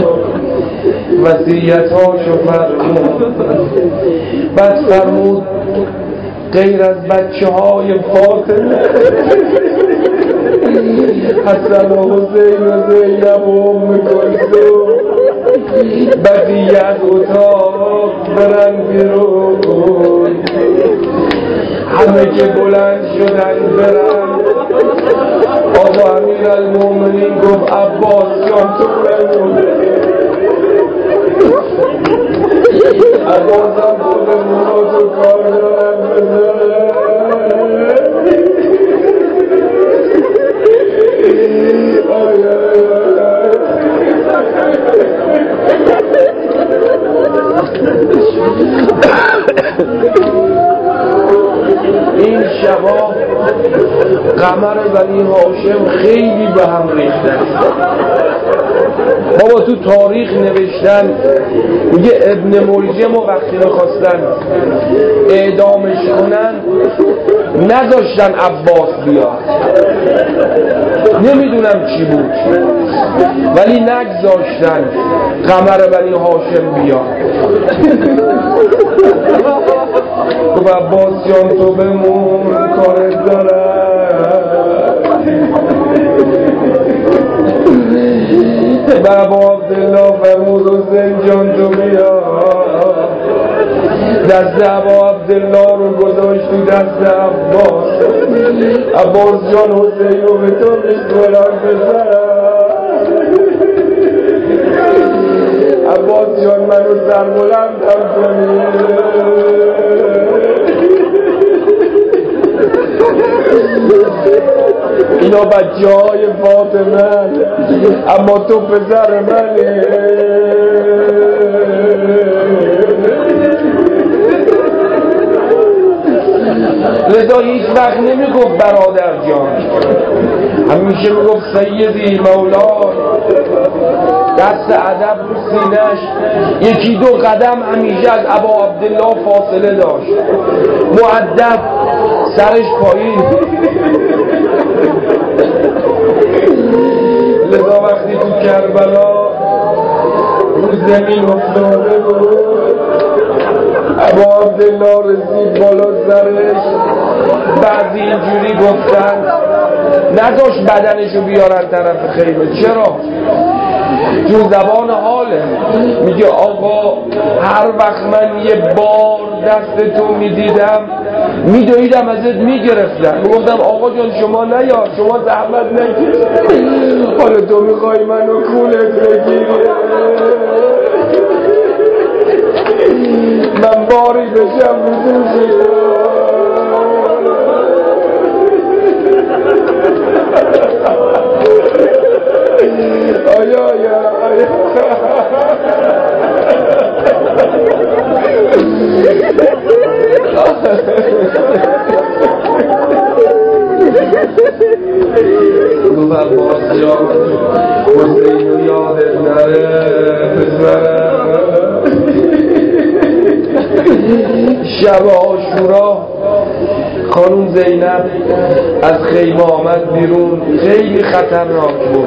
وصیت هاشو فرمود. بعد فرمود غیر از بچه های فاطمه حسن و حسین و زینب و ام کلثوم بقیه از اتاق برن بیرون. همه که بلند شدن برن آقا امیر المومنین گفت عباس جان تو برون. عباس هم خود مراد و کار دارن بزنن. آی آی این شبا قمر بنی هاشم خیلی به هم ریختن. بابا تو تاریخ نوشتن میگه ابن ملجم و وقتی میخواستن اعدامش کنن نذاشتن عباس بیاد. نمیدونم چی بود ولی نگذاشتن قمر بنی هاشم بیاد. گفت عباس جان تو بمون کارت دارم. بابا عبدالله فرمود حسین جان تو بیا. دست ابا عبدالله رو گذاشت تو دست عباس. عباس جان حسین رو به تو میسپارم بزنم. عباس جان منو سربلندم کنی. اینا بچه های فاطمه اما تو پسر منی. لذا هیچ وقت نمیگفت برادر جان، همیشه میگفت سیدی مولا. دست ادب رو سینش یکی دو قدم همیشه از ابا عبدالله فاصله داشت، مؤدب، سرش پایین. لذا وقتی تو کربلا رو زمین افتاده بود ابا عبدالله رسید بالا سرش. بعضی اینجوری گفتن نداشت بدنشو بیارن طرف خیمه. چرا؟ تو زبان حاله میگه آقا هر وقت من یه بار دست تو میدیدم میدویدم ازت میگرفتم. میگفتم آقا جان شما نیا، شما زحمت نگیر، حالا تو میخوای منو کولت بگیری. من باری بشم میدوشی. آیا آیا آیا گفت عباس جان حسین رو یادت نره پسرم. شب عاشورا خانوم زینب از خیمه آمد بیرون. خیلی خطرناک بود.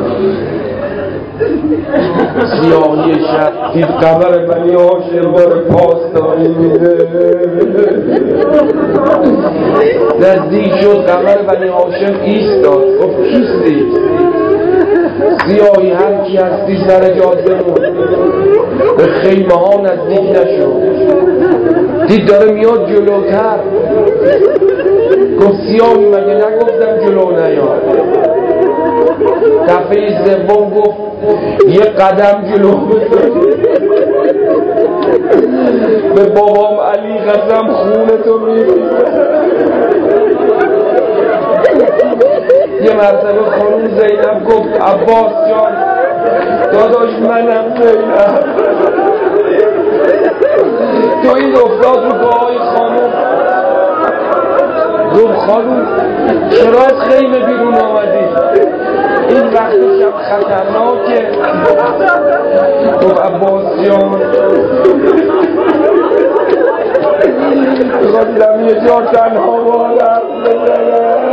سیاهی شب دید قمر بنی هاشم داره پاسداری میده. نزدیک شد قمر بنی هاشم ایستاد، گفت کیستی؟ سیاهی هر کی هستی سر جاده مون، به خیمه ها نزدیک نشد. دید داره میاد جلوتر، گفت سیاهی مگه نگفتم جلو نیاد؟ دفعه سوم گفت یه قدم جلو بزن، به بابام علی قسم خونتو میریزم. یه مرتبه خانوم زینب گفت عباس جان داداش منم زینب. تو این افتاد رو پاهای خانوم. گفت خانوم چرا از خیمه بیرون آمدی؟ این وقت شب خطرناکه. گفت عباس جان خواستم یه جا تنها بالم بزنم.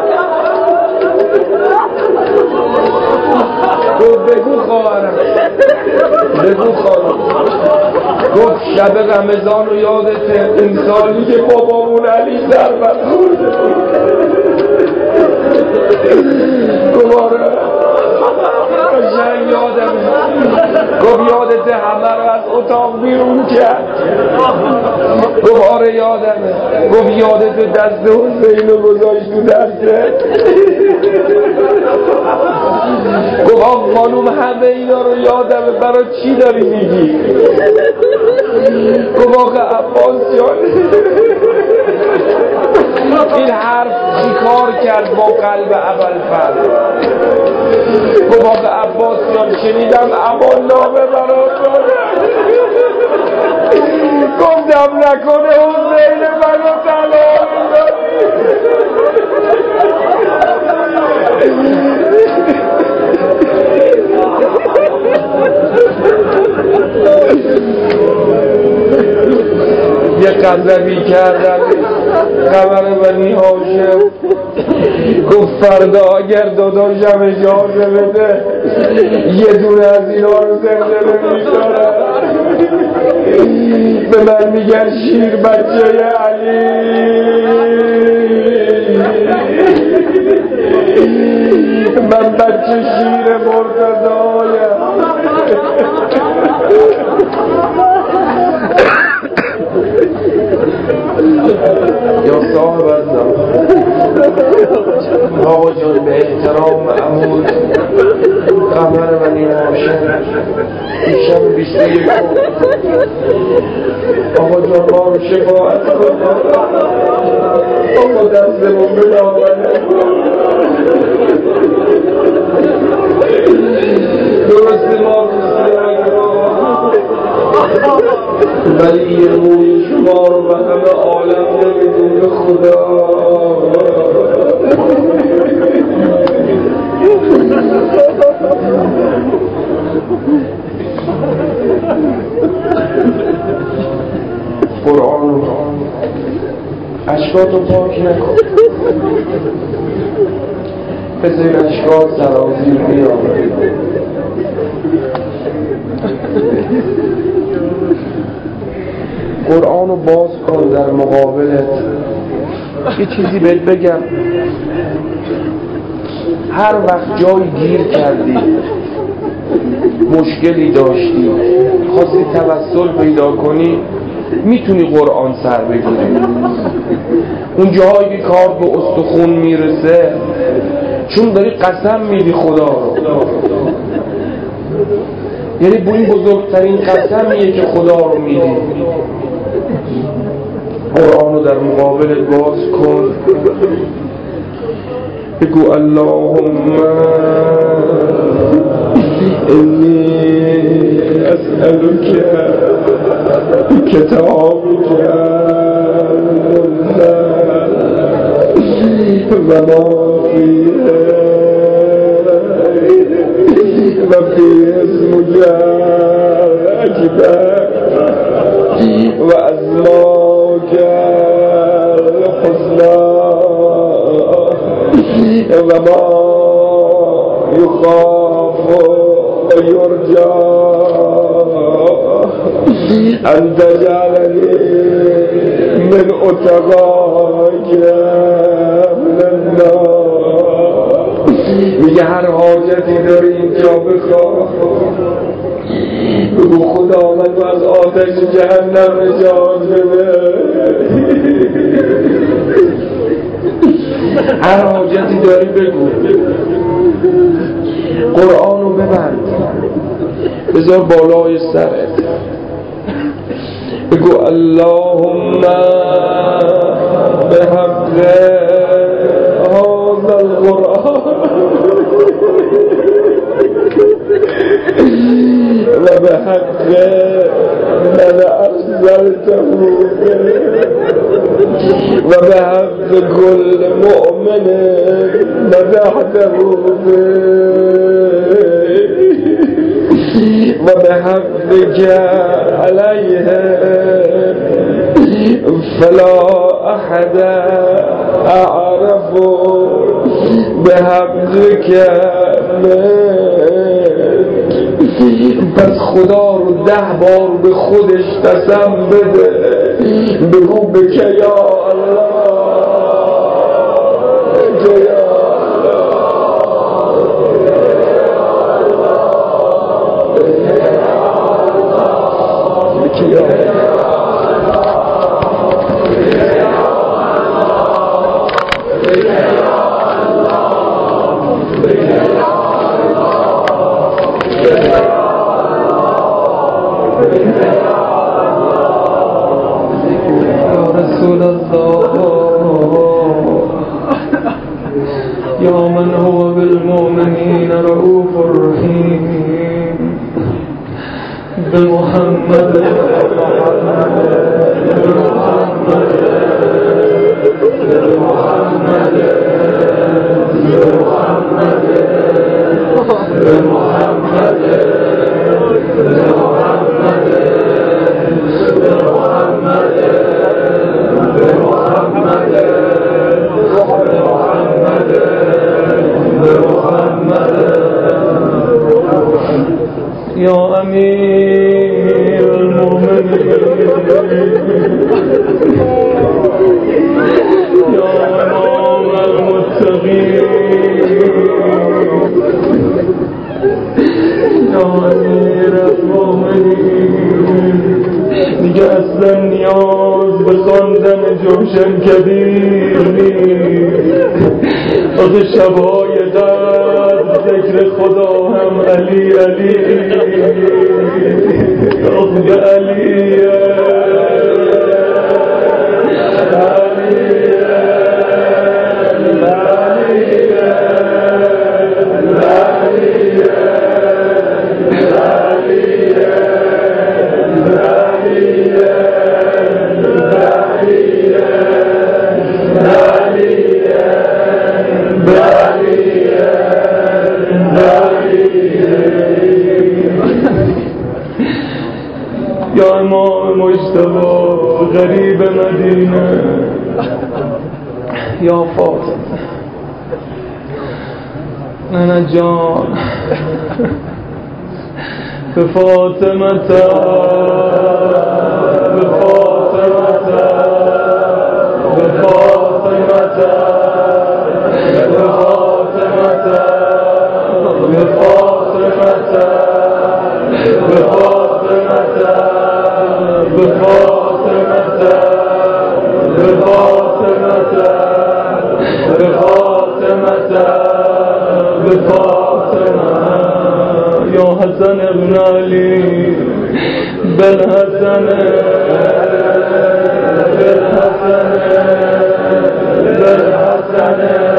گفت بگو خواهرم، بگو خانم. گفت شب رمضان رو یادته؟ اون سالی که بابامون علی ضربت خورده. گفت آره قشنگ یادمه. گفت یادته همه رو از اتاق بیرون کرد؟ گفت آره یادمه. گفت یادته دست حسین رو گذاشت تو دسته؟ گفت آقا خانوم همه اینا رو یادمه، برای چی داری میگی؟ گفت آقا عباس جان این حرف چی کار کرد با قلب ابوالفضل؟ گفت آقا عباس جان شنیدم امان نامه برات داده. گفتم نکنه حسین منو طلاق یه قذبی کردم قمر بنی هاشم. گفت فردا اگر داداشم اجازه بده یه دونه از اینا رو زنده نمی‌ذارم. به من میگن شیر بچه علی، من بچه شیر مرتضایم. یا صاحب الزمان آقا جان به احترام عمود قمر بنی هاشم دیشب بیست و یک آقا جان ما رو شفاعت کن. آقا دستمون به دامنه درست ما رو ولی یه روی شما رو به همه عالم نمیدونه خدا. قرآن رو اشکاتو پاک نکن، بذار اشکات سرازیر بیامه. قرآن رو باز کن در مقابلت. یه چیزی بهت بگم، هر وقت جایی گیر کردی، مشکلی داشتی، خواستی توسل پیدا کنی، میتونی قرآن سر بگیری. اون جایی که کار به استخون میرسه، چون داری قسم میدی خدا رو، یعنی با این بزرگترین قسمیه که خدا رو میدی. قرآن رو در مقابلت باز کن، بگو اللهم انی اسألک کتابک و ما فیه و فیه اسمک اکبر و اسماک الحسنى و ما یخاف و یرجى ان تجعلنی من اتقاک میگه هر حاجتی داری اینجا بخواه، بگو خدا من از آتش جهنم نجات بده. هر حاجتی داری بگو، قرآن رو ببند بذار بالای سرت، بگو اللهم به حق هذا القرآن و به حق من افضلته و به حق کل مؤمن مدحته و به حقك علیه فلا احد اعرف به حقك پس خدا رو ده بار به خودش قسم بده، بگو بکه یا الله، بکه یا الله، بکه یا الله. يا من هو بالمؤمنين رؤوف رحيم بمحمد بمحمد بمحمد بمحمد بمحمد يا أمير المؤمنين يا إمام المتقين يا أمير المؤمنين دیگه اصلا نیاز به خواندن جوشن کبیر نیست. آخه شبهای قدر ذکر خدا هم علی علی آخه علیه یا امام مجتبی غریب مدینه یا فاطمه ننه جان به فاطمه به فاطمه به فاطمه به فاطمه به فاطمه به فاطمه بفاطمة بفاطمة بفاطمة بفاطمة يا حسن ابن علي بالحسن بالحسن بالحسن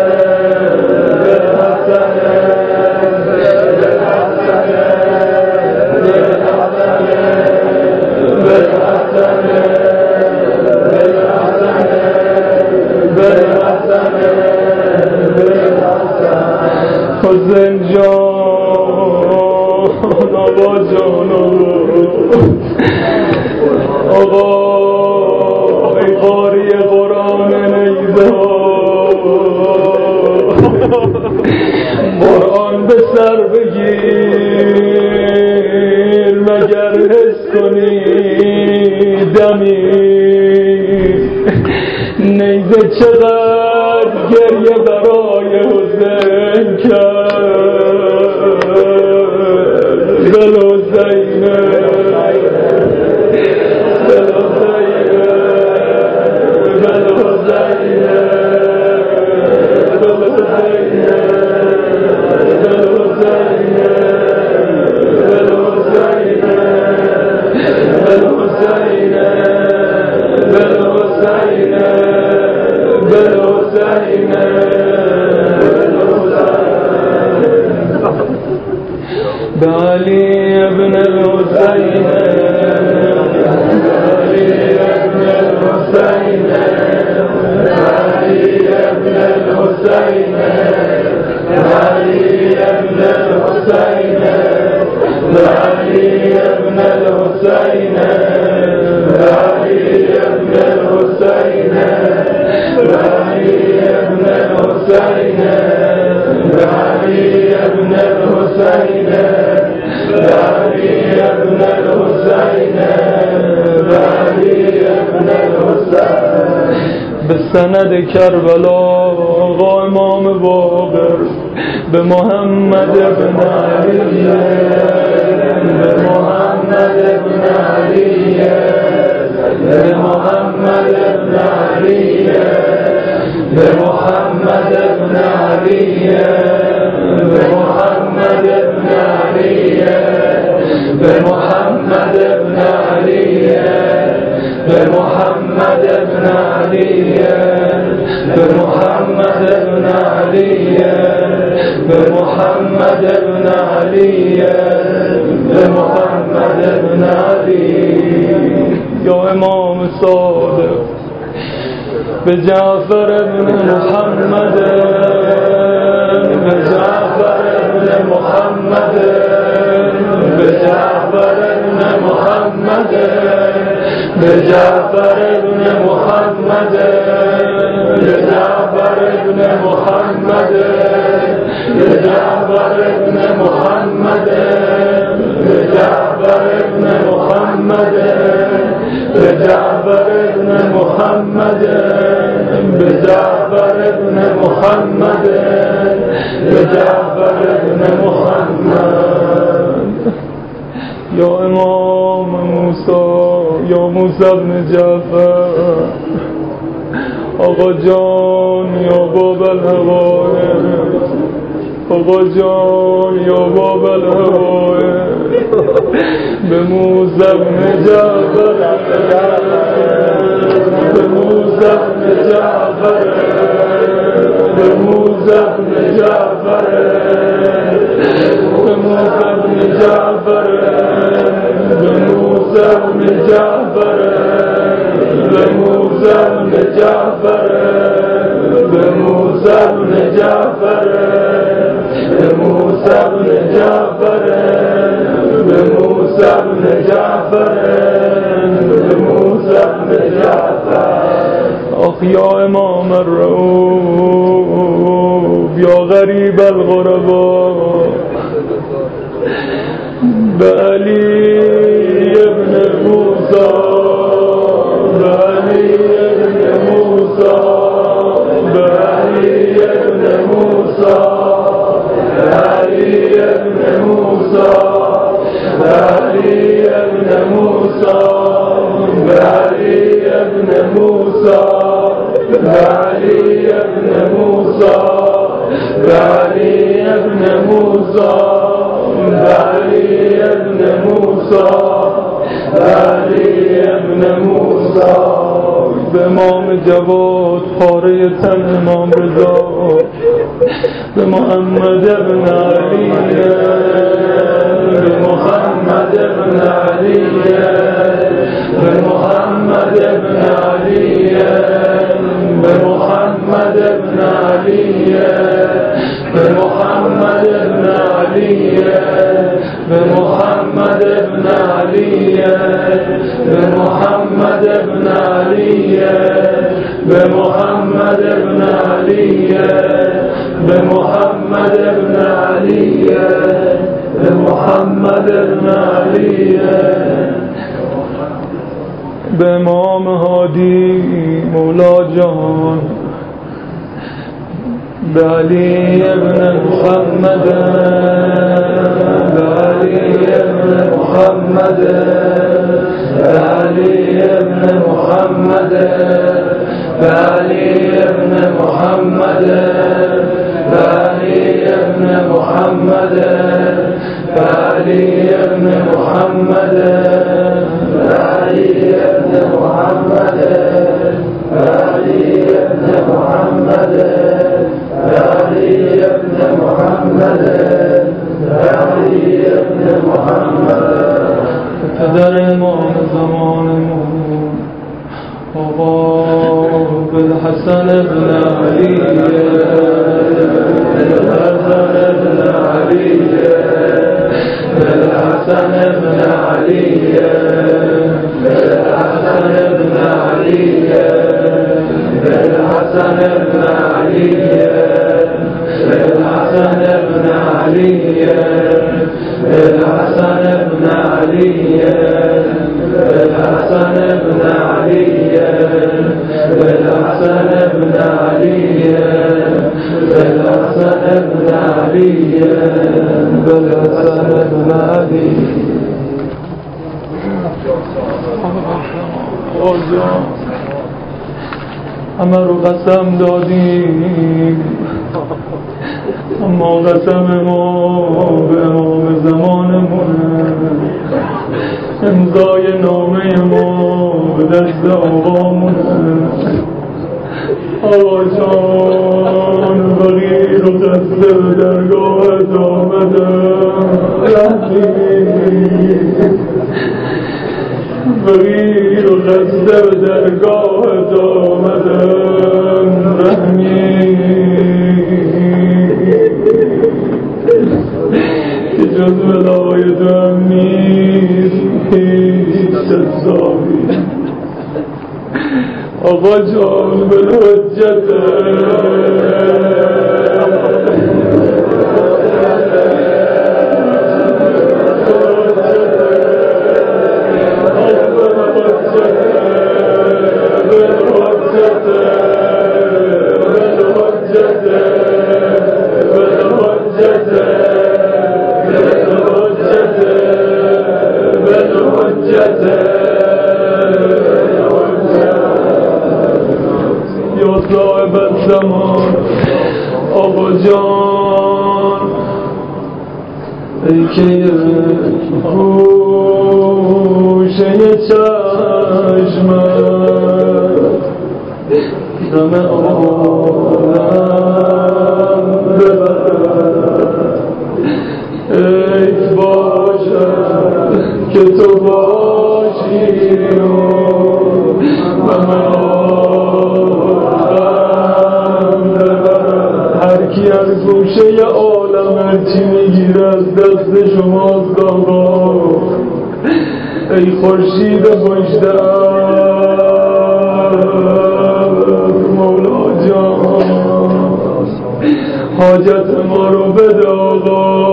حسین جان آقا جان آقا ای قاری قرآن نیزه قرآن به سر بگیر مگر حس کنی دمی نیزه چقدر گریه برای حسین کرد بالحسین بعلي ابن الحسين بعلي ابن الحسين بعلي ابن الحسين بعلي ابن الحسين بعلي ابن الحسين بعلي ابن الحسين بعلي ابن الحسين بعلي ابن الحسين بعلي ابن الحسين بعلي ابن الحسين بالسند کربلا آقا امام باقر به محمد ابن علی به محمد ابن علی به محمد ابن علی به محمد ابن علی به محمد ابن علی به محمد ابن علی به محمد ابن علی به محمد ابن علی به محمد ابن علی به محمد ابن علی یا امام صادق به جعفر ابن محمد به جعفر ابن محمد به جعفر ابن محمد به جعفر ابن محمد به جعفر ابن محمد به جعفر ابن محمد به جعفر ابن محمد به جعفر ابن محمد به جعفر ابن محمد به جعفر ابن محمد یا امام موسی یا موسی ابن جعفر آقا جان یا باب الهوایج آقا جان یا باب الهوایج به موسی ابن جعفر به موسی ابن جعفر به موسی ابن جعفر به موسی ابن جعفر به موسی ابن جعفر به موسی ابن جعفر به موسی ابن جعفر به موسی ابن جعفر به موسی ابن جعفر به موسی ابن جعفر آخ یا امام الرؤوف یا غریب الغربا به علی ابن موسی به علی ابن موسی به علی ابن موسی به علی ابن موسی به علی ابن موسی به علی ابن موسی به علی ابن موسی به علی ابن موسی به علی ابن موسی به علی ابن موسی به امام جواد پاره تن امام رضا به محمد ابن علی به محمد ابن علی به محمد ابن علی به محمد ابن علی به محمد ابن علی به محمد ابن علی به محمد ابن علی به محمد ابن علی به محمد ابن علی به محمد ابن علی به امام هادی مولا جان به علی ابن محمد بعلي ابن محمد بعلي ابن محمد بعلي ابن محمد بعلي ابن محمد بعلي ابن محمد بعلي ابن محمد بعلي ابن محمد بعلي ابن محمد بعلي ابن محمد پدر امام زمانمون آقا بالحسن ابن علی بالحسن ابن علی بالحسن ابن علی بالحسن ابن علی بالحسن ابن علی بالحسن ابن علی بالحسن ابن علی بالحسن ابن علی بالحسن ابن علی بالحسن ابن علی بالحسن ابن علی همه رو قسم دادیم اما قسم ما به امام زمانمونه امضای نامه ما به دست آقامونه آقا جان فقیر و خسته به درگاهت آمده فقیر و خسته به درگاهت آمده رحمی که جز ولایت هم نیست هیچ تصابی آقا جان بالحجت یا صاحب الزمان آقا جان ای که گوشه چشمت دم عالم ببر ای باشد که تو باشی و من هرکی از گوشه عالم هرچی میگیره از دست شماست آقا ای خورشید خوش‌دم مولا جان حاجت ما رو بده آقا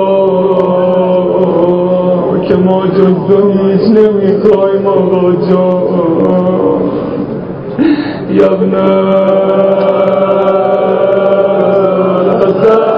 که ما جز تو هیچ نمیخوایم آقا جان یا ابن الحسن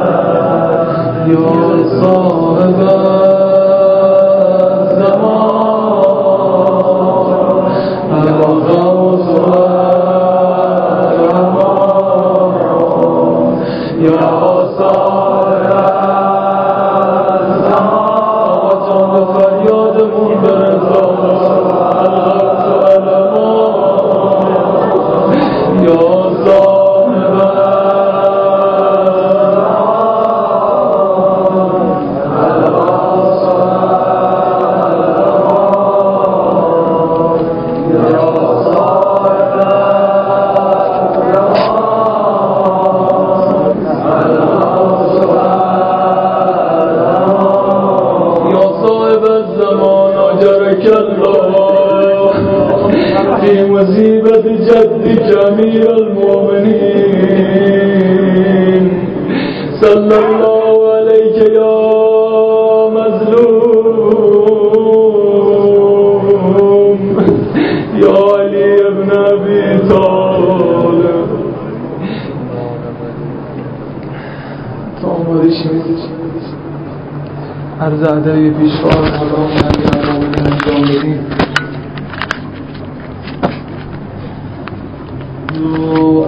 صاحب الزمان بارك الله في مصيبة جدك أمير المؤمنين صلى الله عليك يا مظلوم يا علي ابن أبي طالب. تا آماده شدید عرض ادبی پیشوا رو مدام نبیرم آمده انجام بدیم.